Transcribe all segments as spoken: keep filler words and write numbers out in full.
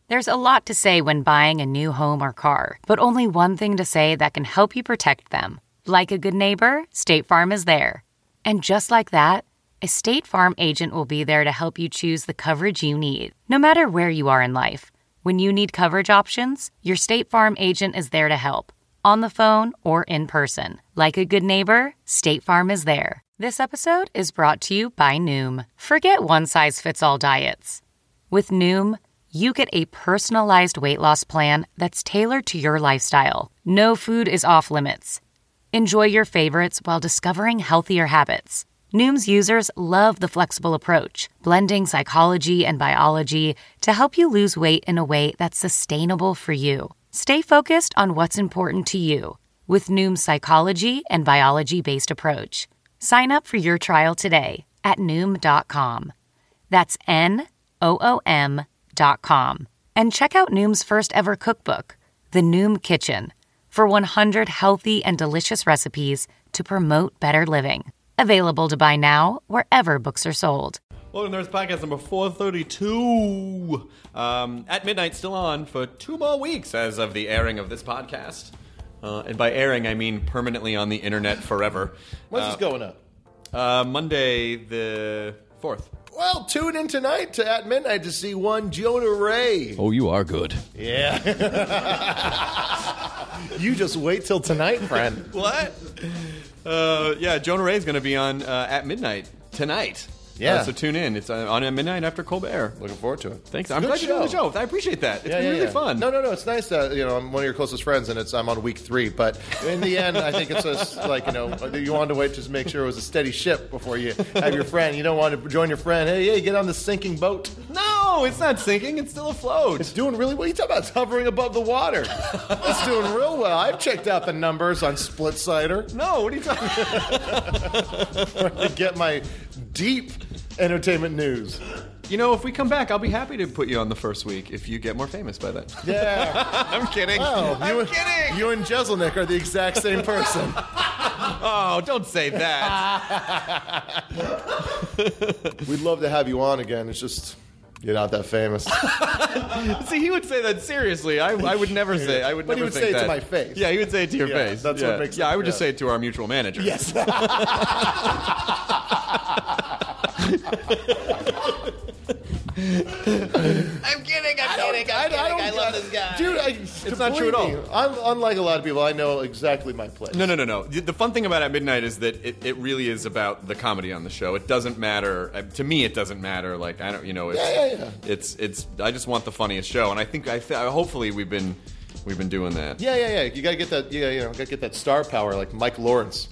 There's a lot to say when buying a new home or car, but only one thing to say that can help you protect them. Like a good neighbor, State Farm is there. And just like that, a State Farm agent will be there to help you choose the coverage you need, no matter where you are in life. When you need coverage options, your State Farm agent is there to help, on the phone or in person. Like a good neighbor, State Farm is there. This episode is brought to you by Noom. Forget one-size-fits-all diets. With Noom, you get a personalized weight loss plan that's tailored to your lifestyle. No food is off limits. Enjoy your favorites while discovering healthier habits. Noom's users love the flexible approach, blending psychology and biology to help you lose weight in a way that's sustainable for you. Stay focused on what's important to you with Noom's psychology and biology-based approach. Sign up for your trial today at Noom dot com. That's N O O M dot com. And check out Noom's first ever cookbook, The Noom Kitchen, for one hundred healthy and delicious recipes to promote better living. Available to buy now wherever books are sold. Welcome to Nerds Podcast number four thirty-two. Um, at midnight, still on for two more weeks as of the airing of this podcast. Uh, and by airing, I mean permanently on the internet forever. When's uh, this going up? Uh, Monday the fourth. Well, tune in tonight to At Midnight to see one Jonah Ray. Oh, you are good. Yeah. You just wait till tonight, friend. What? Uh, yeah, Jonah Ray is going to be on uh, At Midnight tonight. Yeah. Uh, so tune in. It's uh, on at midnight after Colbert. Looking forward to it. Thanks. It's I'm a glad good you're doing the show. I appreciate that. It's yeah, been yeah, really yeah. fun. No, no, no. It's nice that, you know, I'm one of your closest friends, and it's I'm on week three. But in the end, I think it's just like, you know, you wanted to wait to make sure it was a steady ship before you have your friend. You don't want to join your friend. Hey, hey, get on the sinking boat. No, it's not sinking. It's still afloat. It's doing really well. You talk about it's hovering above the water. It's doing real well. I've checked out the numbers on SplitSider. No, what are you talking about? To get my deep entertainment news. You know, if we come back, I'll be happy to put you on the first week if you get more famous by then. Yeah. I'm kidding. Oh, I'm you, kidding. You and Jeselnik are the exact same person. Oh, don't say that. We'd love to have you on again. It's just you're not that famous. See, he would say that seriously. I, I would never say. I would But he never would think say it that. to my face. Yeah, he would say it to your Yeah, face. that's yeah. what makes it- Yeah, I would just yeah. say it to our mutual manager. Yes. I'm kidding. I'm kidding. I'm kidding. I, love this guy. Dude, I, It's not true at all. me, I'm, unlike a lot of people, I know exactly my place. No, no, no, no. The the fun thing about At Midnight is that it, it really is about the comedy on the show. It doesn't matter uh, to me. It doesn't matter. Like I don't, you know, it's, Yeah, yeah, yeah. it's it's. I just want the funniest show, and I think I th- hopefully we've been we've been doing that. Yeah, yeah, yeah. You gotta get that. Yeah, you know, gotta get that star power like Mike Lawrence.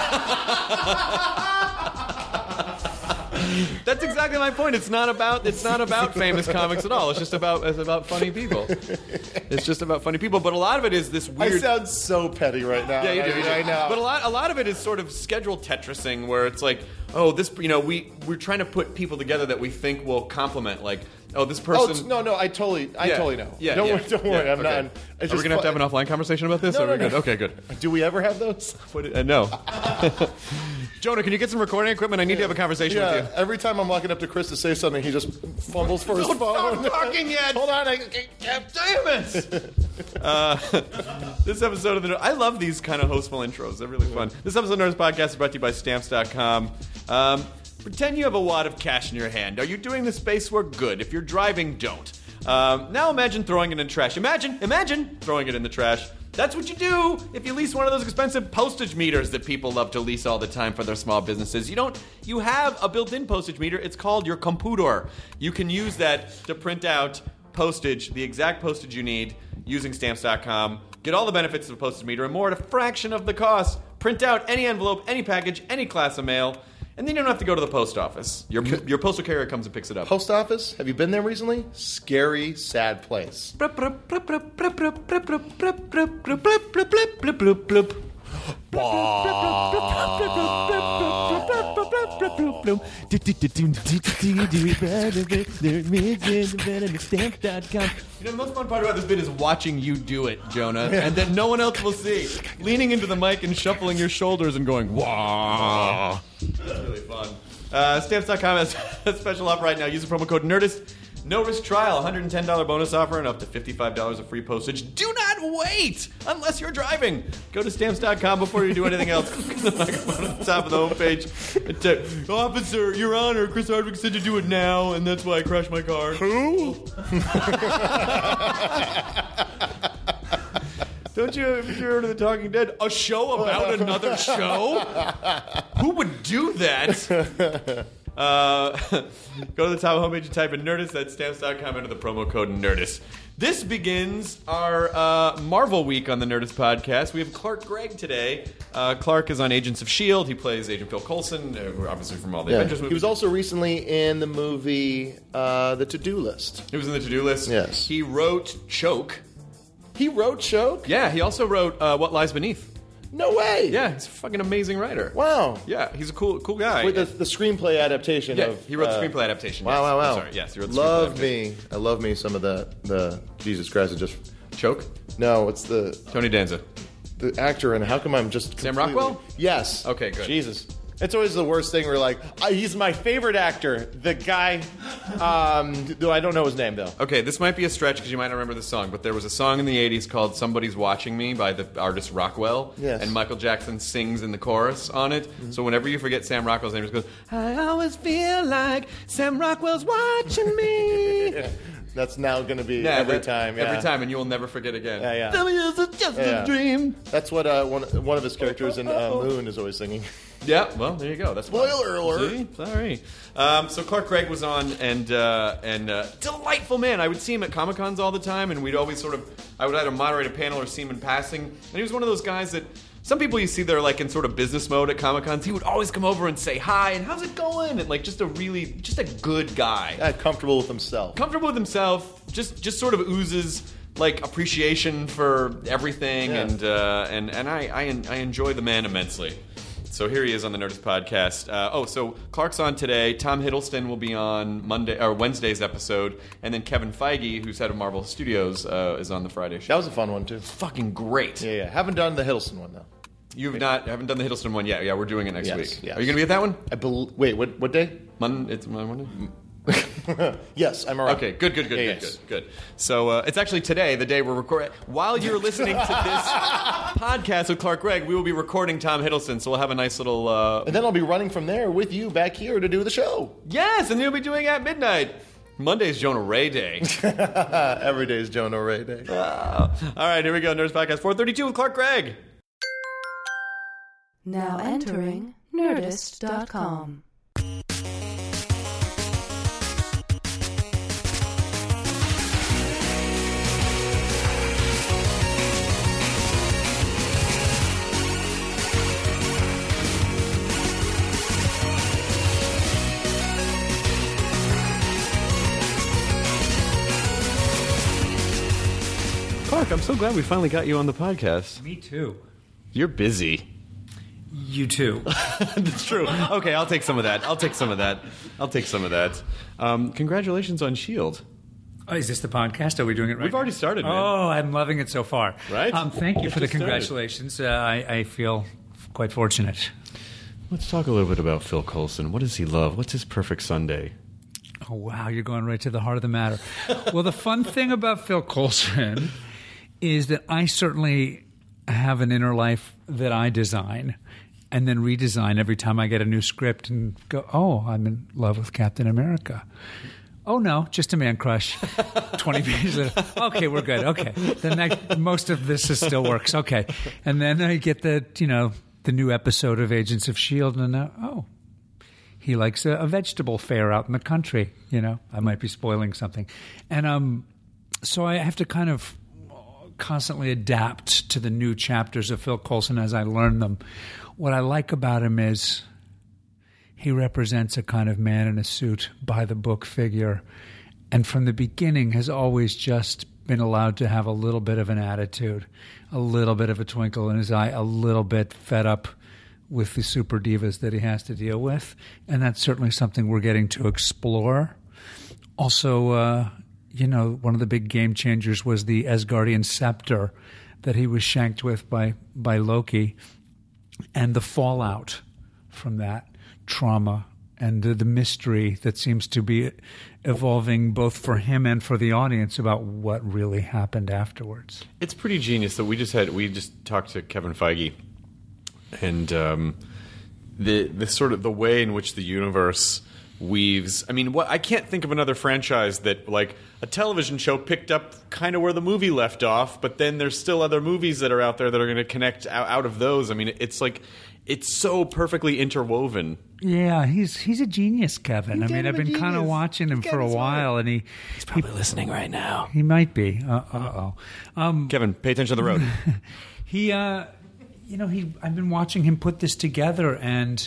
That's exactly my point. It's not about it's not about famous comics at all. It's just about it's about funny people. It's just about funny people. But a lot of it is this weird. I sound so petty right now. Yeah, you do. I, you do. I know. But a lot, a lot of it is sort of schedule Tetrising, where it's like, oh, this, you know, we we're trying to put people together that we think will complement. Like, oh, this Oh person. it's- no, no, I totally, I Yeah. totally know. Yeah, don't yeah. worry, don't worry. Yeah, I'm okay. not. It's Are we just gonna have to have fun- an offline conversation about this? No, or are we no, good? no. Okay, good. Do we ever have those? What, uh, no. Jonah, can you get some recording equipment? I need to have a conversation Yeah. with you. Every time I'm walking up to Chris to say something, he just fumbles for his Don't phone. start talking yet. Hold on. I, God damn it! uh, this episode of the I love these kind of hostful intros. They're really fun. This episode of Nerds Podcast is brought to you by Stamps dot com. Um, pretend you have a wad of cash in your hand. Are you doing the space work? Good. If you're driving, don't. Um, now imagine throwing it in the trash. Imagine, imagine throwing it in the trash. That's what you do if you lease one of those expensive postage meters that people love to lease all the time for their small businesses. You don't. You have a built-in postage meter. It's called your computer. You can use that to print out postage, the exact postage you need, using Stamps dot com. Get all the benefits of a postage meter and more at a fraction of the cost. Print out any envelope, any package, any class of mail, and then you don't have to go to the post office. Your your postal carrier comes and picks it up. Post office? Have you been there recently? Scary, sad place. You know, the most fun part about this bit is watching you do it, Jonah, and that no one else will see. Leaning into the mic and shuffling your shoulders and going, wah. That's really fun. Uh, Stamps dot com has a special offer right now. Use the promo code NERDIST No-risk trial, one hundred ten dollars bonus offer, and up to fifty-five dollars of free postage. Do not wait unless you're driving. Go to Stamps dot com before you do anything else. Click the microphone at the top of the homepage. And t- Officer, Your Honor, Chris Hardwick said to do it now, and that's why I crashed my car. Who? Don't you ever heard of The Talking Dead? A show about another show? Who would do that? Uh, go to the top homepage and type in Nerdist. That's Stamps dot com. Enter the promo code Nerdist. This begins our uh, Marvel week on the Nerdist podcast. We have Clark Gregg today. Uh, Clark is on Agents of S H I E L D. He plays Agent Phil Coulson, uh, obviously from all the yeah. Avengers movies. He was also recently in the movie uh, The To-Do List. He was in the To-Do List. Yes. He wrote Choke. He wrote Choke? Yeah, he also wrote uh, What Lies Beneath. No way! Yeah, he's a fucking amazing writer. Wow. Yeah, he's a cool cool guy. Wait, the, the screenplay adaptation yeah, of... he wrote uh, the screenplay adaptation. Wow, yes. wow, wow. I'm sorry, yes, he wrote the love screenplay me. adaptation. I love me some of the... the Jesus Christ, it just... Choke? No, it's the... Tony Danza. The actor, and how come I'm just Sam completely- Rockwell? Yes. Okay, good. Jesus. It's always the worst thing where, like, oh, he's my favorite actor. The guy... Um, though I don't know his name, though. Okay, this might be a stretch because you might not remember the song, but there was a song in the eighties called Somebody's Watching Me by the artist Rockwell. Yes. And Michael Jackson sings in the chorus on it. Mm-hmm. So whenever you forget Sam Rockwell's name, it just goes, I always feel like Sam Rockwell's watching me. Yeah. That's now going to be Yeah, every that- time. Yeah. Every time, and you will never forget again. Yeah, yeah. Tell me it's just Yeah. a dream. That's what uh, one, one of his characters in uh, Moon is always singing. Yeah, well, there you go. That's fine. Spoiler alert. See? Sorry. Um, so Clark Gregg was on, and uh, and uh, delightful man. I would see him at Comic Cons all the time, and we'd always sort of, I would either moderate a panel or see him in passing. And he was one of those guys that some people you see they're like in sort of business mode at Comic Cons. He would always come over and say hi and how's it going, and like just a really just a good guy, Yeah, comfortable with himself. comfortable with himself. Just just sort of oozes like appreciation for everything, Yeah. and uh, and and I, I I enjoy the man immensely. So here he is on the Nerdist podcast. Uh, oh, so Clark's on today. Tom Hiddleston will be on Monday or Wednesday's episode, and then Kevin Feige, who's head of Marvel Studios, uh, is on the Friday show. That was a fun one, too. Fucking great. Yeah, yeah. Haven't done the Hiddleston one, though. You've not haven't done the Hiddleston one yet. Yeah, we're doing it next Yes, week. yes. Are you going to be at that one? I bel Wait, what, what day? Monday. It's Monday. Yes, I'm around. Okay, good, good, good, Yeah, good, yes. good, good. So uh, it's actually today, the day we're recording. While you're listening to this podcast with Clark Gregg, we will be recording Tom Hiddleston, so we'll have a nice little... Uh, And then I'll be running from there with you back here to do the show. yes, and you'll be doing it at midnight. Monday's Jonah Ray Day. Uh, every day is Jonah Ray Day. All right, here we go. Nerds Podcast four thirty-two with Clark Gregg. Now entering Nerdist dot com. Clark, I'm so glad we finally got you on the podcast. Me too. You're busy. You too. That's true. Okay, I'll take some of that. I'll take some of that. I'll take some of that. Um, congratulations on S H I E L D. Oh, is this the podcast? Are we doing it right We've already now? started, man. Oh, I'm loving it so far. Right? Um, thank you It for the just started. congratulations. Uh, I, I feel quite fortunate. Let's talk a little bit about Phil Coulson. What does he love? What's his perfect Sunday? Oh, wow, you're going right to the heart of the matter. Well, the fun thing about Phil Coulson is that I certainly have an inner life that I design and then redesign every time I get a new script and go, oh, I'm in love with Captain America. Oh, no, just a man crush. twenty pages later. Okay, we're good. Okay. Then I, most of this is still works. Okay. And then I get the, you know, the new episode of Agents of S H I E L D and now, oh, he likes a, a vegetable fair out in the country. You know, I might be spoiling something. And um, so I have to kind of constantly adapt to the new chapters of Phil Coulson as I learn them. What I like about him is he represents a kind of man in a suit, by-the-book figure, and from the beginning has always just been allowed to have a little bit of an attitude, a little bit of a twinkle in his eye, a little bit fed up with the super divas that he has to deal with. And that's certainly something we're getting to explore. Also, uh, you know, one of the big game changers was the Asgardian scepter that he was shanked with by, by Loki, and the fallout from that trauma and the, the mystery that seems to be evolving both for him and for the audience about what really happened afterwards. It's pretty genius that we just had. We just talked to Kevin Feige, and um, the the sort of the way in which the universe weaves. I mean, what I can't think of another franchise that like a television show picked up kind of where the movie left off, but then there's still other movies that are out there that are going to connect out, out of those. I mean, it's like it's so perfectly interwoven. Yeah, he's he's a genius, Kevin. I mean, I've been kind of watching him for a while, and he He's probably listening right now. he might be. Uh oh. Um, Kevin, pay attention to the road. he, uh, you know, he. I've been watching him put this together, and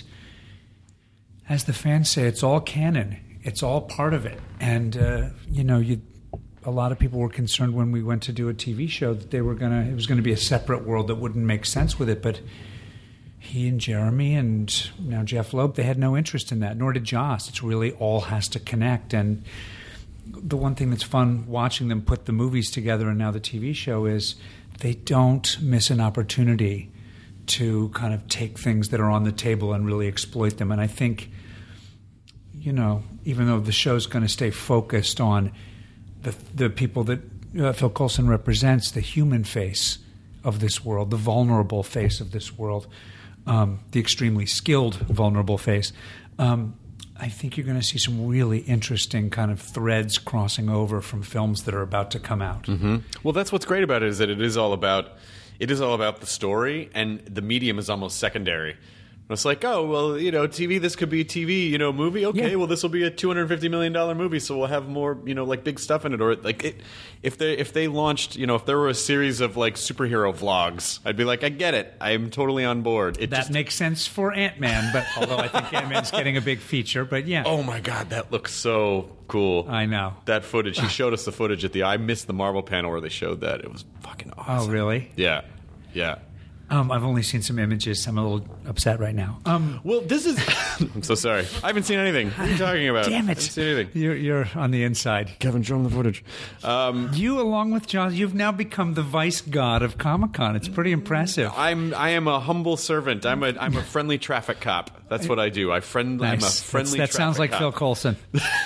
as the fans say, it's all canon. It's all part of it, and uh, you know, you. A lot of people were concerned when we went to do a T V show that they were gonna. It was going to be a separate world that wouldn't make sense with it, but. He and Jeremy and now Jeff Loeb, they had no interest in that, nor did Joss. It's really all has to connect. And the one thing that's fun watching them put the movies together and now the T V show is they don't miss an opportunity to kind of take things that are on the table and really exploit them. And I think, you know, even though the show's going to stay focused on the, the people that uh, Phil Coulson represents, the human face of this world, the vulnerable face of this world, Um, the extremely skilled, vulnerable face. Um, I think you're going to see some really interesting kind of threads crossing over from films that are about to come out. Mm-hmm. Well, that's what's great about it is that it is all about it is all about the story, and the medium is almost secondary. It's like, oh, well, you know, T V, this could be a T V, you know, movie. Okay, Yeah. well, this will be a two hundred fifty million dollars movie, so we'll have more, you know, like big stuff in it. Or like it, if they if they launched, you know, if there were a series of like superhero vlogs, I'd be like, I get it. I'm totally on board. It That just, makes sense for Ant-Man, but although I think Ant-Man's getting a big feature, but yeah. oh my God, that looks so cool. I know. That footage. He showed us the footage at the, I missed the Marvel panel where they showed that. It was fucking awesome. Oh, really? Yeah. Yeah. Um, I've only seen some images. I'm a little upset right now. Um, Well, this is. I'm so sorry. I haven't seen anything. What are you talking about? damn I it. haven't seen anything. You're, you're on the inside. Kevin, show him the footage. Um, You, along with John, you've now become the vice god of Comic-Con. It's pretty impressive. I'm. I am a humble servant. I'm a. I'm a friendly traffic cop. That's what I do. I friend. I'm a Nice. friendly. That's- that sounds like traffic Phil cop. Coulson.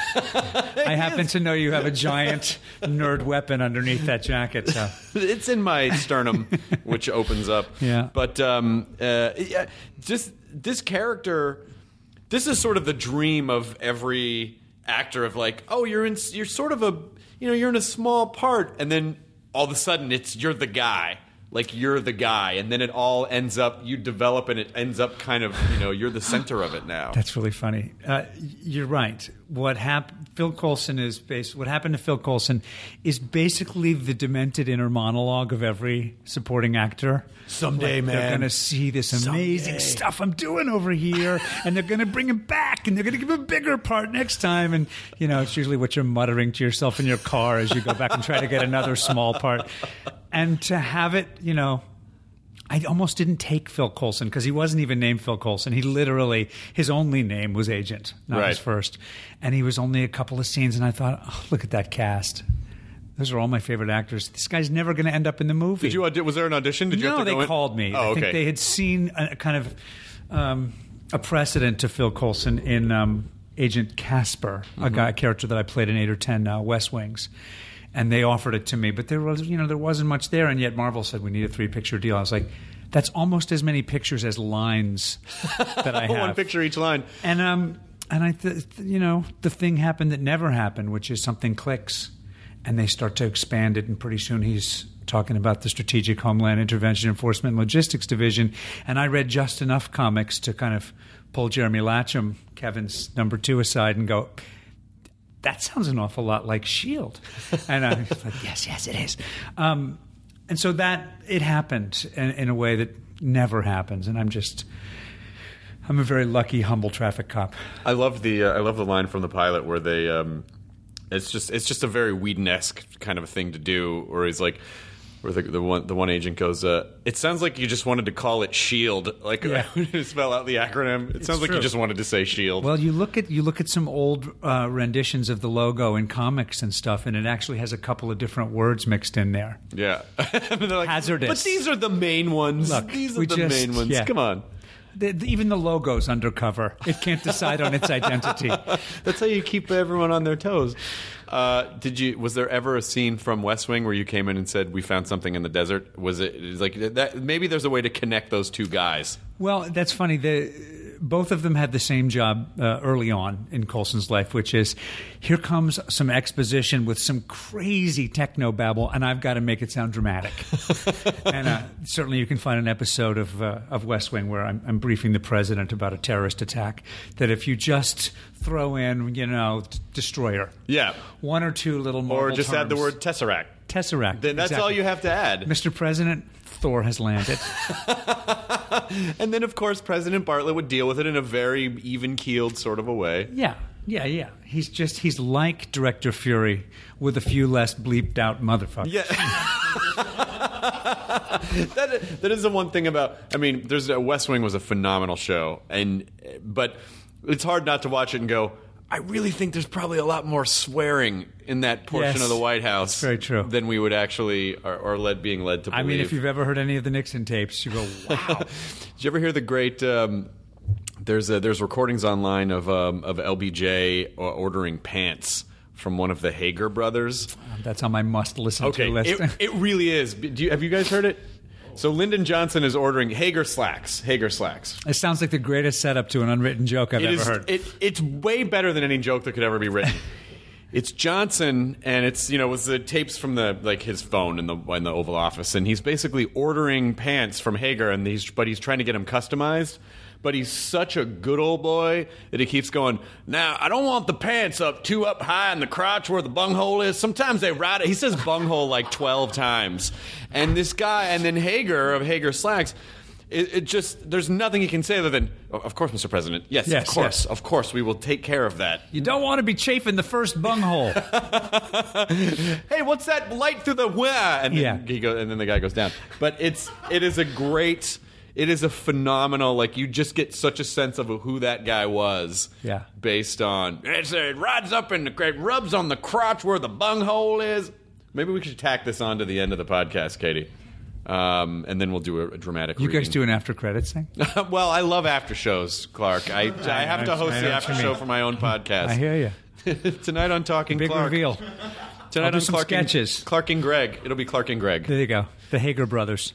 I happen to know you have a giant nerd weapon underneath that jacket. So. It's in my sternum, which opens up. Yeah. But um, uh, yeah, just this character. This is sort of the dream of every actor of like, oh, you're in. You're sort of a. You know, you're in a small part, and then all of a sudden, it's you're the guy. Like you're the guy, and then it all ends up. You develop, and it ends up kind of. You know, you're the center of it now. That's really funny. Uh, you're right. What happened? Phil Coulson is bas- What happened to Phil Coulson is basically the demented inner monologue of every supporting actor. Someday, Like, man. they're going to see this amazing Someday. stuff I'm doing over here, and they're going to bring him back, and they're going to give him a bigger part next time. And you know, it's usually what you're muttering to yourself in your car as you go back and try to get another small part. And to have it, you know. I almost didn't take Phil Coulson because he wasn't even named Phil Coulson. He literally, his only name was Agent, not Right. his first. And he was only a couple of scenes, and I thought, oh, look at that cast. Those are all my favorite actors. This guy's never going to end up in the movie. Did you? aud- Was there an audition? Did you no, have to they go in? called me. Oh, I think okay. they had seen a, a kind of um, a precedent to Phil Coulson in um, Agent Casper, Mm-hmm. a guy a character that I played in eight or ten uh, West Wings. And they offered it to me, but there was, you know, there wasn't much there. And yet Marvel said we need a three-picture deal. I was like, that's almost as many pictures as lines that I have. One picture each line. And um, and I, th- th- you know, the thing happened that never happened, which is something clicks, and they start to expand it, and pretty soon he's talking about the Strategic Homeland Intervention Enforcement and Logistics Division. And I read just enough comics to kind of pull Jeremy Latcham, Kevin's number two, aside and go, that sounds an awful lot like S H I E L D. And I was like, yes, yes, it is. Um, and so that, it happened in, in a way that never happens. And I'm just, I'm a very lucky, humble traffic cop. I love the uh, I love the line from the pilot where they um, it's just it's just a very Whedon-esque kind of thing to do, where he's like, where the, the one the one agent goes, uh, it sounds like you just wanted to call it SHIELD, like Yeah. to spell out the acronym. It sounds like true. you just wanted to say SHIELD. Well, you look at you look at some old uh, renditions of the logo in comics and stuff, and it actually has a couple of different words mixed in there. yeah, And they're like, Hazardous. But these are the main ones. Look, these are we the just- main ones. yeah. Come on. The, the, even the logo's undercover. It can't decide on its identity. That's how you keep everyone on their toes. Uh, did you? Was there ever a scene from West Wing where you came in and said, "We found something in the desert"? Was it, it was like that? Maybe there's a way to connect those two guys. Well, that's funny. The, both of them had the same job uh, early on in Coulson's life, which is, here comes some exposition with some crazy techno babble, and I've got to make it sound dramatic. And uh, certainly, you can find an episode of uh, of West Wing where I'm, I'm briefing the president about a terrorist attack. That if you just throw in, you know, d- destroyer, yeah, one or two little Marvel or just terms, add the word Tesseract. Tesseract. Then that's exactly. all you have to add. Mister President, Thor has landed. And then, of course, President Bartlett would deal with it in a very even-keeled sort of a way. Yeah, yeah, yeah. He's just, he's like Director Fury with a few less bleeped out motherfuckers. Yeah. that, that is the one thing about, I mean, there's uh, West Wing was a phenomenal show, and but it's hard not to watch it and go, I really think there's probably a lot more swearing in that portion Yes, of the White House very true. than we would actually, or, or led being led to believe. I mean, if you've ever heard any of the Nixon tapes, you go, wow. Did you ever hear the great? Um, there's a, there's recordings online of um, of L B J ordering pants from one of the Hager brothers. That's on my must listen Okay, to list. it, it really is. Do you, have you guys heard it? So Lyndon Johnson is ordering Hager slacks. Hager slacks. It sounds like the greatest setup to an unwritten joke I've It ever is, heard. It, it's way better than any joke that could ever be written. It's Johnson, and it's, you know, it was the tapes from the like his phone in the in the Oval Office, and he's basically ordering pants from Hager, and he's but he's trying to get them customized. But he's such a good old boy that he keeps going, now, I don't want the pants up too up high in the crotch where the bunghole is. Sometimes they ride it. He says bunghole like twelve times. And this guy, and then Hager of Hager Slacks, it, it just, there's nothing he can say other than, of course, Mister President. Yes, Yes, of course. yes. Of course, we will take care of that. You don't want to be chafing the first bunghole. Hey, what's that light through the wah? And then Yeah. he go, and then the guy goes down. But it's it is a great, it is a phenomenal. Like you just get such a sense of who that guy was. Yeah. Based on it's, it rides up in the it rubs on the crotch where the bunghole is. Maybe we should tack this on to the end of the podcast, Katie. Um, and then we'll do a, a dramatic. You reading. guys do an after credits thing? Well, I love after shows, Clark. I I have to I- host I the know what after you show mean. for my own podcast. I hear you. Tonight on Talking Big Clark. reveal. Tonight I'll do on some Clark sketches. And, Clark and Greg. It'll be Clark and Greg. There you go. The Hager brothers.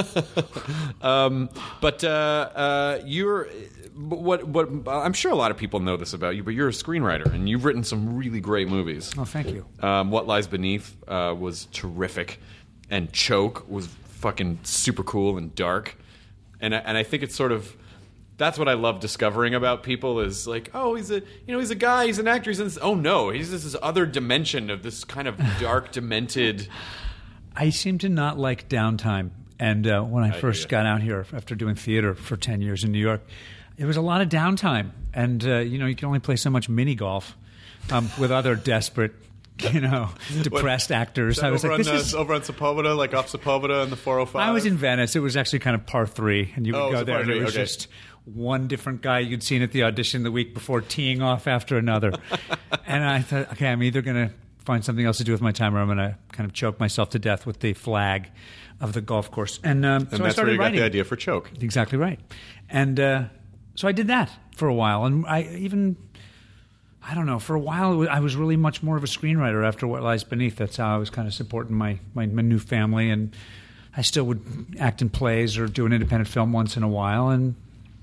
um, but uh, uh, you're what? What? I'm sure a lot of people know this about you, but you're a screenwriter and you've written some really great movies. Oh, thank you. Um, What Lies Beneath uh, was terrific, and Choke was fucking super cool and dark, and I, and I think it's sort of. That's what I love discovering about people is like, oh, he's a you know he's a guy, he's an actor, he's in this. Oh no, he's just this other dimension of this kind of dark, demented. I seem to not like downtime. And uh, when I, I first hear ya. got out here after doing theater for ten years in New York, it was a lot of downtime. And, uh, you know, you can only play so much mini golf um, with other desperate, you know, depressed actors. I was over like, on this the, is... over on Sepulveda, like off Sepulveda and the four oh five. I was in Venice. It was actually kind of par three. And you would Oh, it go was a there par and it three, was okay. just one different guy you'd seen at the audition the week before teeing off after another. And I thought, okay, I'm either going to find something else to do with my time or I'm going to kind of choke myself to death with the flag of the golf course. And, um, And so I that's where started you got writing. the idea for Choke. Exactly right. And uh, so I did that for a while. And I even, I don't know, for a while I was really much more of a screenwriter after What Lies Beneath. That's how I was kind of supporting my, my, my new family. And I still would act in plays or do an independent film once in a while. And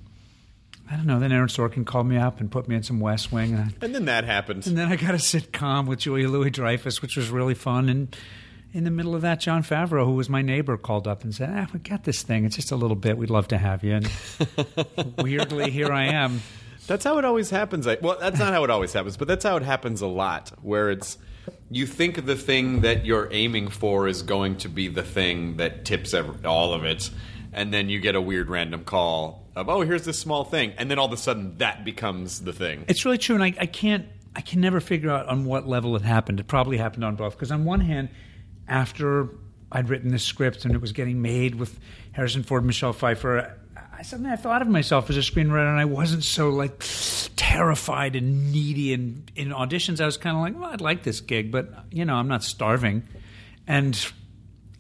I don't know, then Aaron Sorkin called me up and put me in some West Wing. And, I, And then that happened. and then I got a sitcom with Julia Louis-Dreyfus, which was really fun. And in the middle of that, Jon Favreau, who was my neighbor, called up and said, ah, we got this thing. It's just a little bit. We'd love to have you. And weirdly, here I am. That's how it always happens. I, well, that's not how it always happens, but that's how it happens a lot, where it's you think the thing that you're aiming for is going to be the thing that tips every, all of it, and then you get a weird random call of, oh, here's this small thing, and then all of a sudden that becomes the thing. It's really true, and I, I can't, I can never figure out on what level it happened. It probably happened on both, because on one hand, after I'd written this script and it was getting made with Harrison Ford, Michelle Pfeiffer, I suddenly I thought of myself as a screenwriter, and I wasn't so like terrified and needy. And in auditions, I was kind of like, well, I'd like this gig, but you know, I'm not starving. And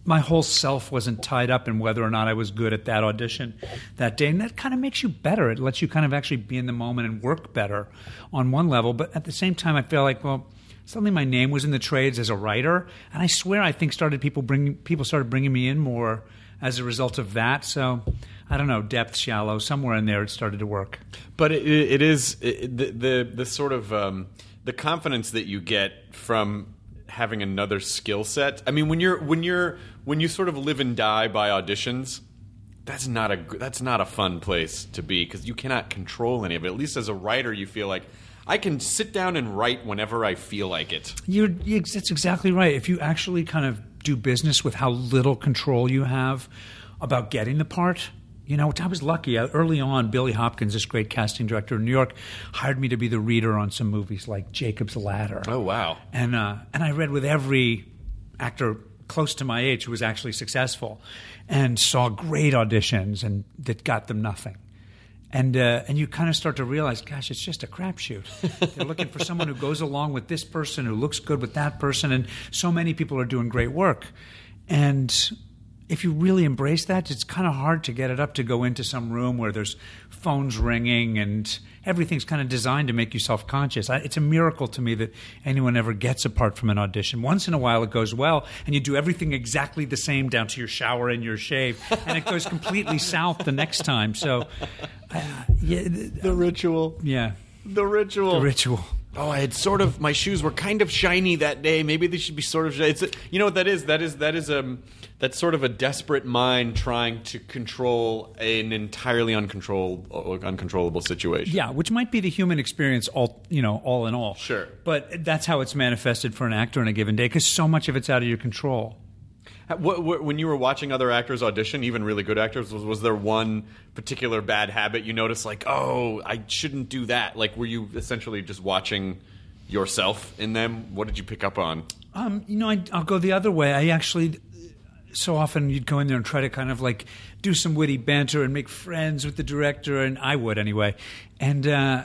my whole self wasn't tied up in whether or not I was good at that audition that day. And that kind of makes you better. It lets you kind of actually be in the moment and work better on one level. But at the same time, I feel like, well, suddenly my name was in the trades as a writer. And I swear I think started people bringing people started bringing me in more as a result of that. So I don't know, depth, shallow, somewhere in there it started to work. But it, it is it, the, the the sort of um, the confidence that you get from having another skill set. I mean, when you're when you're when you sort of live and die by auditions, that's not a that's not a fun place to be because you cannot control any of it. At least as a writer, you feel like I can sit down and write whenever I feel like it. You're, that's exactly right. If you actually kind of do business with how little control you have about getting the part. You know, I was lucky. Early on, Billy Hopkins, this great casting director in New York, hired me to be the reader on some movies like Jacob's Ladder. Oh, wow. And uh, and I read with every actor close to my age who was actually successful and saw great auditions and that got them nothing. And uh, and you kind of start to realize, gosh, it's just a crapshoot. They're looking for someone who goes along with this person, who looks good with that person, and so many people are doing great work. And if you really embrace that, it's kind of hard to get it up to go into some room where there's phones ringing and everything's kind of designed to make you self-conscious. I, it's a miracle to me that anyone ever gets apart from an audition. Once in a while it goes well, and you do everything exactly the same down to your shower and your shave, and it goes completely south the next time. So, uh, yeah, The ritual. yeah, The ritual. the ritual. Oh, I had sort of my shoes were kind of shiny that day. Maybe they should be sort of. It's a, you know what that is? That is that is um that's sort of a desperate mind trying to control an entirely uncontrollable uncontrollable situation. Yeah, which might be the human experience, all you know, all in all. Sure. But that's how it's manifested for an actor in a given day, because so much of it's out of your control. What, what, when you were watching other actors audition, even really good actors, was, was there one particular bad habit you noticed? Like, oh, I shouldn't do that. Like, were you essentially just watching yourself in them? What did you pick up on? Um, you know, I, I'll go the other way. I actually, so often you'd go in there and try to kind of like do some witty banter and make friends with the director, and I would anyway. And, uh,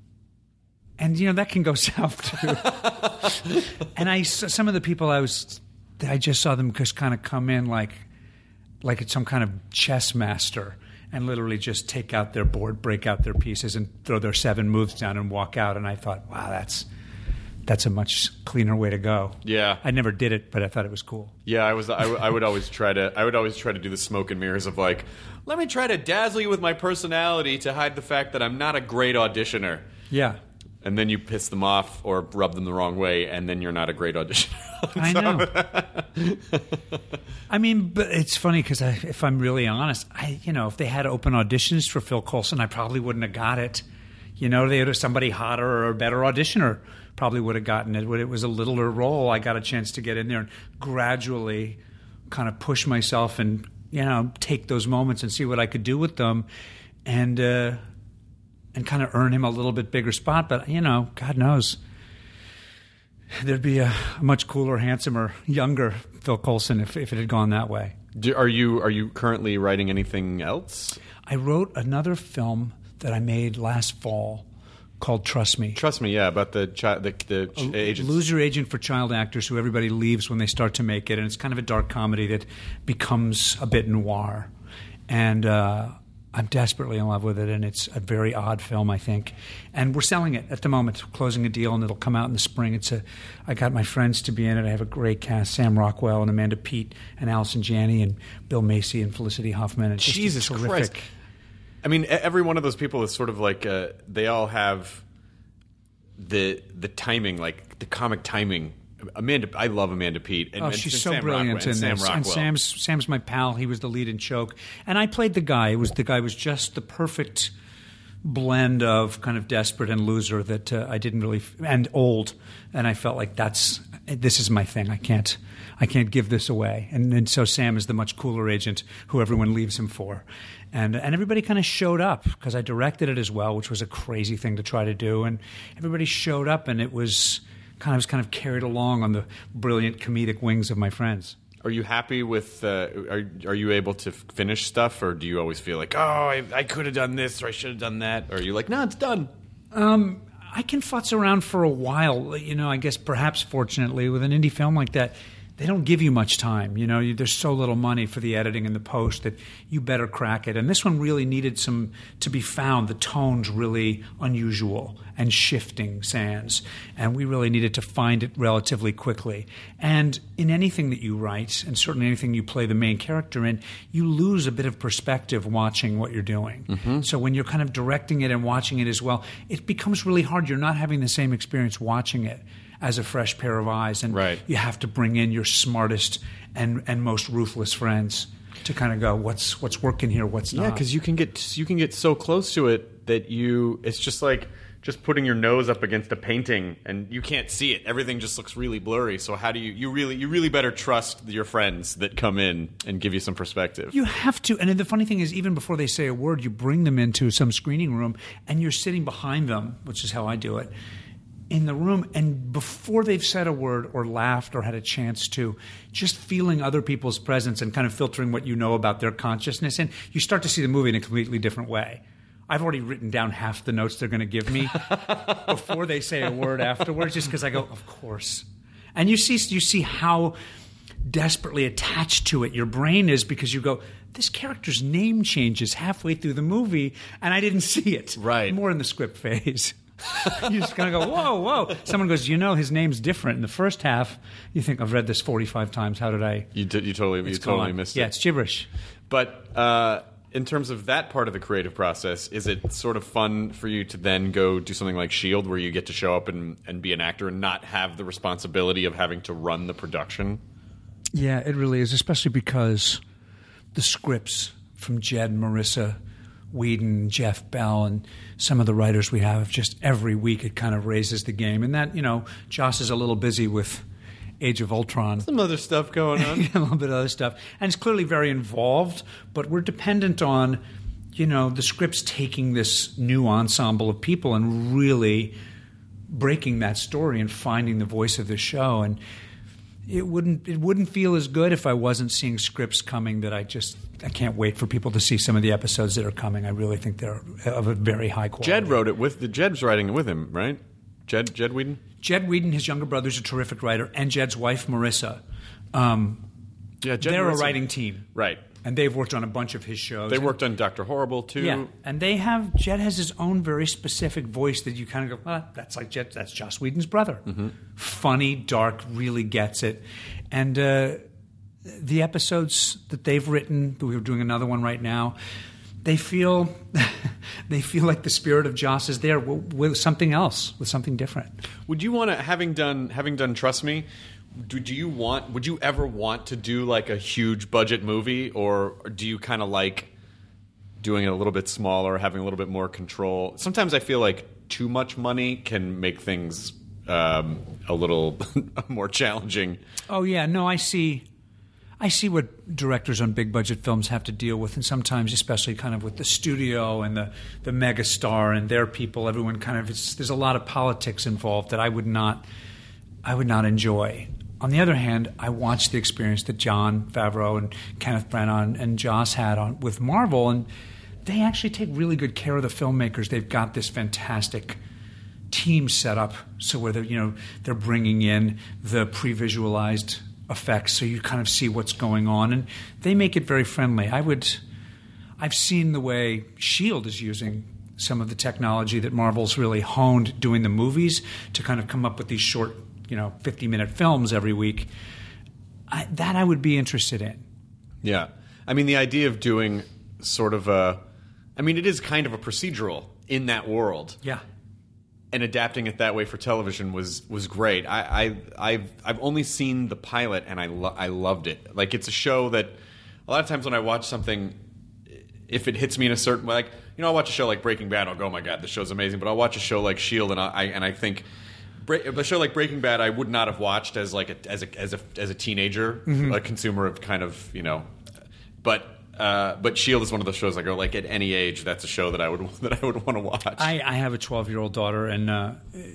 and you know, that can go south too. And I, some of the people I was, I just saw them just kind of come in like, like it's some kind of chess master and literally just take out their board, break out their pieces, and throw their seven moves down and walk out. And I thought, wow, that's that's a much cleaner way to go. Yeah. I never did it, but I thought it was cool. Yeah, I was. I, I would always try to. I would always try to do the smoke and mirrors of like, let me try to dazzle you with my personality to hide the fact that I'm not a great auditioner. Yeah. And then you piss them off or rub them the wrong way, and then you're not a great auditioner. I know. I mean, but it's funny because if I'm really honest, I you know, if they had open auditions for Phil Coulson, I probably wouldn't have got it. You know, they had somebody hotter or a better auditioner probably would have gotten it. When it was a littler role, I got a chance to get in there and gradually kind of push myself and, you know, take those moments and see what I could do with them, and uh, and kind of earn him a little bit bigger spot. But, you know, God knows, there'd be a, a much cooler, handsomer, younger Phil Coulson if, if it had gone that way. Do, are you are you currently writing anything else? I wrote another film that I made last fall called Trust Me. Trust Me, yeah, about the chi- the, the ch- agents. Loser agent for child actors who everybody leaves when they start to make it. And it's kind of a dark comedy that becomes a bit noir. And uh, I'm desperately in love with it, and it's a very odd film, I think. And we're selling it at the moment, closing a deal, and it'll come out in the spring. It's a. I got my friends to be in it. I have a great cast: Sam Rockwell and Amanda Peet and Allison Janney and Bill Macy and Felicity Huffman. It's just Jesus terrific. Christ. I mean, every one of those people is sort of like uh, they all have the the timing, like the comic timing. Amanda, I love Amanda Peet. And, Oh, and she's and so Sam brilliant Rockwell, in and this. Sam And Rockwell. Sam's Sam's my pal. He was the lead in Choke, and I played the guy. It was the guy was just the perfect blend of kind of desperate and loser that uh, I didn't really and old, and I felt like that's this is my thing. I can't I can't give this away. And, and so Sam is the much cooler agent who everyone leaves him for, and and everybody kind of showed up because I directed it as well, which was a crazy thing to try to do, and everybody showed up, and it was. Kind of was kind of carried along on the brilliant comedic wings of my friends. Are you happy with? Uh, are are you able to finish stuff, or do you always feel like, oh, I, I could have done this, or I should have done that? Or are you like, no, it's done? Um, I can futz around for a while. You know, I guess perhaps fortunately with an indie film like that, they don't give you much time. You know, you, there's so little money for the editing and the post that you better crack it. And this one really needed some to be found. The tone's really unusual and shifting sands, and we really needed to find it relatively quickly. And in anything that you write, and certainly anything you play the main character in, you lose a bit of perspective watching what you're doing. Mm-hmm. So when you're kind of directing it and watching it as well, it becomes really hard. You're not having the same experience watching it as a fresh pair of eyes, and right. you have to bring in your smartest and, and most ruthless friends to kind of go, what's what's working here, what's yeah, not. Yeah, because you can get you can get so close to it that you it's just like just putting your nose up against a painting and you can't see it. Everything just looks really blurry. So how do you you really you really better trust your friends that come in and give you some perspective. You have to. And the funny thing is, even before they say a word, you bring them into some screening room and you're sitting behind them, which is how I do it, in the room, and before they've said a word or laughed or had a chance to, just feeling other people's presence and kind of filtering what you know about their consciousness, and you start to see the movie in a completely different way. I've already written down half the notes they're going to give me before they say a word afterwards, just because I go, of course. And you see, you see how desperately attached to it your brain is, because you go, this character's name changes halfway through the movie, and I didn't see it. Right. More in the script phase. You just kind of go, whoa, whoa. Someone goes, you know, his name's different. In the first half, you think, I've read this forty-five times. How did I? You, d- you totally, you totally gone. missed yeah, it. Yeah, it's gibberish. But uh, in terms of that part of the creative process, is it sort of fun for you to then go do something like S H I E L D, where you get to show up and, and be an actor and not have the responsibility of having to run the production? Yeah, it really is, especially because the scripts from Jed and Marissa Whedon, Jeff Bell, and some of the writers we have, just every week it kind of raises the game. And that, you know, Joss is a little busy with Age of Ultron. Some other stuff going on. A little bit of other stuff. And it's clearly very involved, but we're dependent on, you know, the scripts taking this new ensemble of people and really breaking that story and finding the voice of the show. And it wouldn't it wouldn't feel as good if I wasn't seeing scripts coming that I just I can't wait for people to see some of the episodes that are coming. I really think they're of a very high quality. Jed wrote it with the Jed's writing it with him, right? Jed Jed Whedon? Jed Whedon, his younger brother's a terrific writer, and Jed's wife Marissa. Um, yeah, Jed they're Marissa. a writing team, right? And they've worked on a bunch of his shows. They worked on Doctor Horrible too. Yeah, and they have Jed has his own very specific voice that you kind of go, ah, that's like Jed, that's Joss Whedon's brother. Mm-hmm. Funny, dark, really gets it. And uh, the episodes that they've written, we're doing another one right now, they feel they feel like the spirit of Joss is there with something else, with something different. Would you want to, having done having done Trust Me, do, do you want? Would you ever want to do like a huge budget movie, or, or do you kind of like doing it a little bit smaller, having a little bit more control? Sometimes I feel like too much money can make things um, a little more challenging. Oh yeah, no, I see. I see what directors on big budget films have to deal with, and sometimes, especially kind of with the studio and the the megastar and their people, everyone kind of it's, there's a lot of politics involved that I would not I would not enjoy. On the other hand, I watched the experience that Jon Favreau and Kenneth Branagh and Joss had on with Marvel, and they actually take really good care of the filmmakers. They've got this fantastic team set up, so where they're, you know, they're bringing in the pre-visualized effects, so you kind of see what's going on, and they make it very friendly. I would, I've seen the way S H I E L D is using some of the technology that Marvel's really honed doing the movies to kind of come up with these short, you know, fifty-minute films every week. I, that I would be interested in. Yeah. I mean, the idea of doing sort of a... I mean, it is kind of a procedural in that world. Yeah. And adapting it that way for television was was great. I, I I've I've only seen the pilot, and I lo- I loved it. Like, it's a show that a lot of times when I watch something, if it hits me in a certain way, like, you know, I watch a show like Breaking Bad, I'll go, oh my god, this show's amazing. But I'll watch a show like S H I E L D, and I and I think a show like Breaking Bad I would not have watched as like a, as a as a as a teenager, mm-hmm. a consumer of kind of, you know, but. Uh, but S H I E L D is one of those shows I go, like, at any age, that's a show that I would that I would want to watch. I, I have a twelve-year-old daughter, and uh,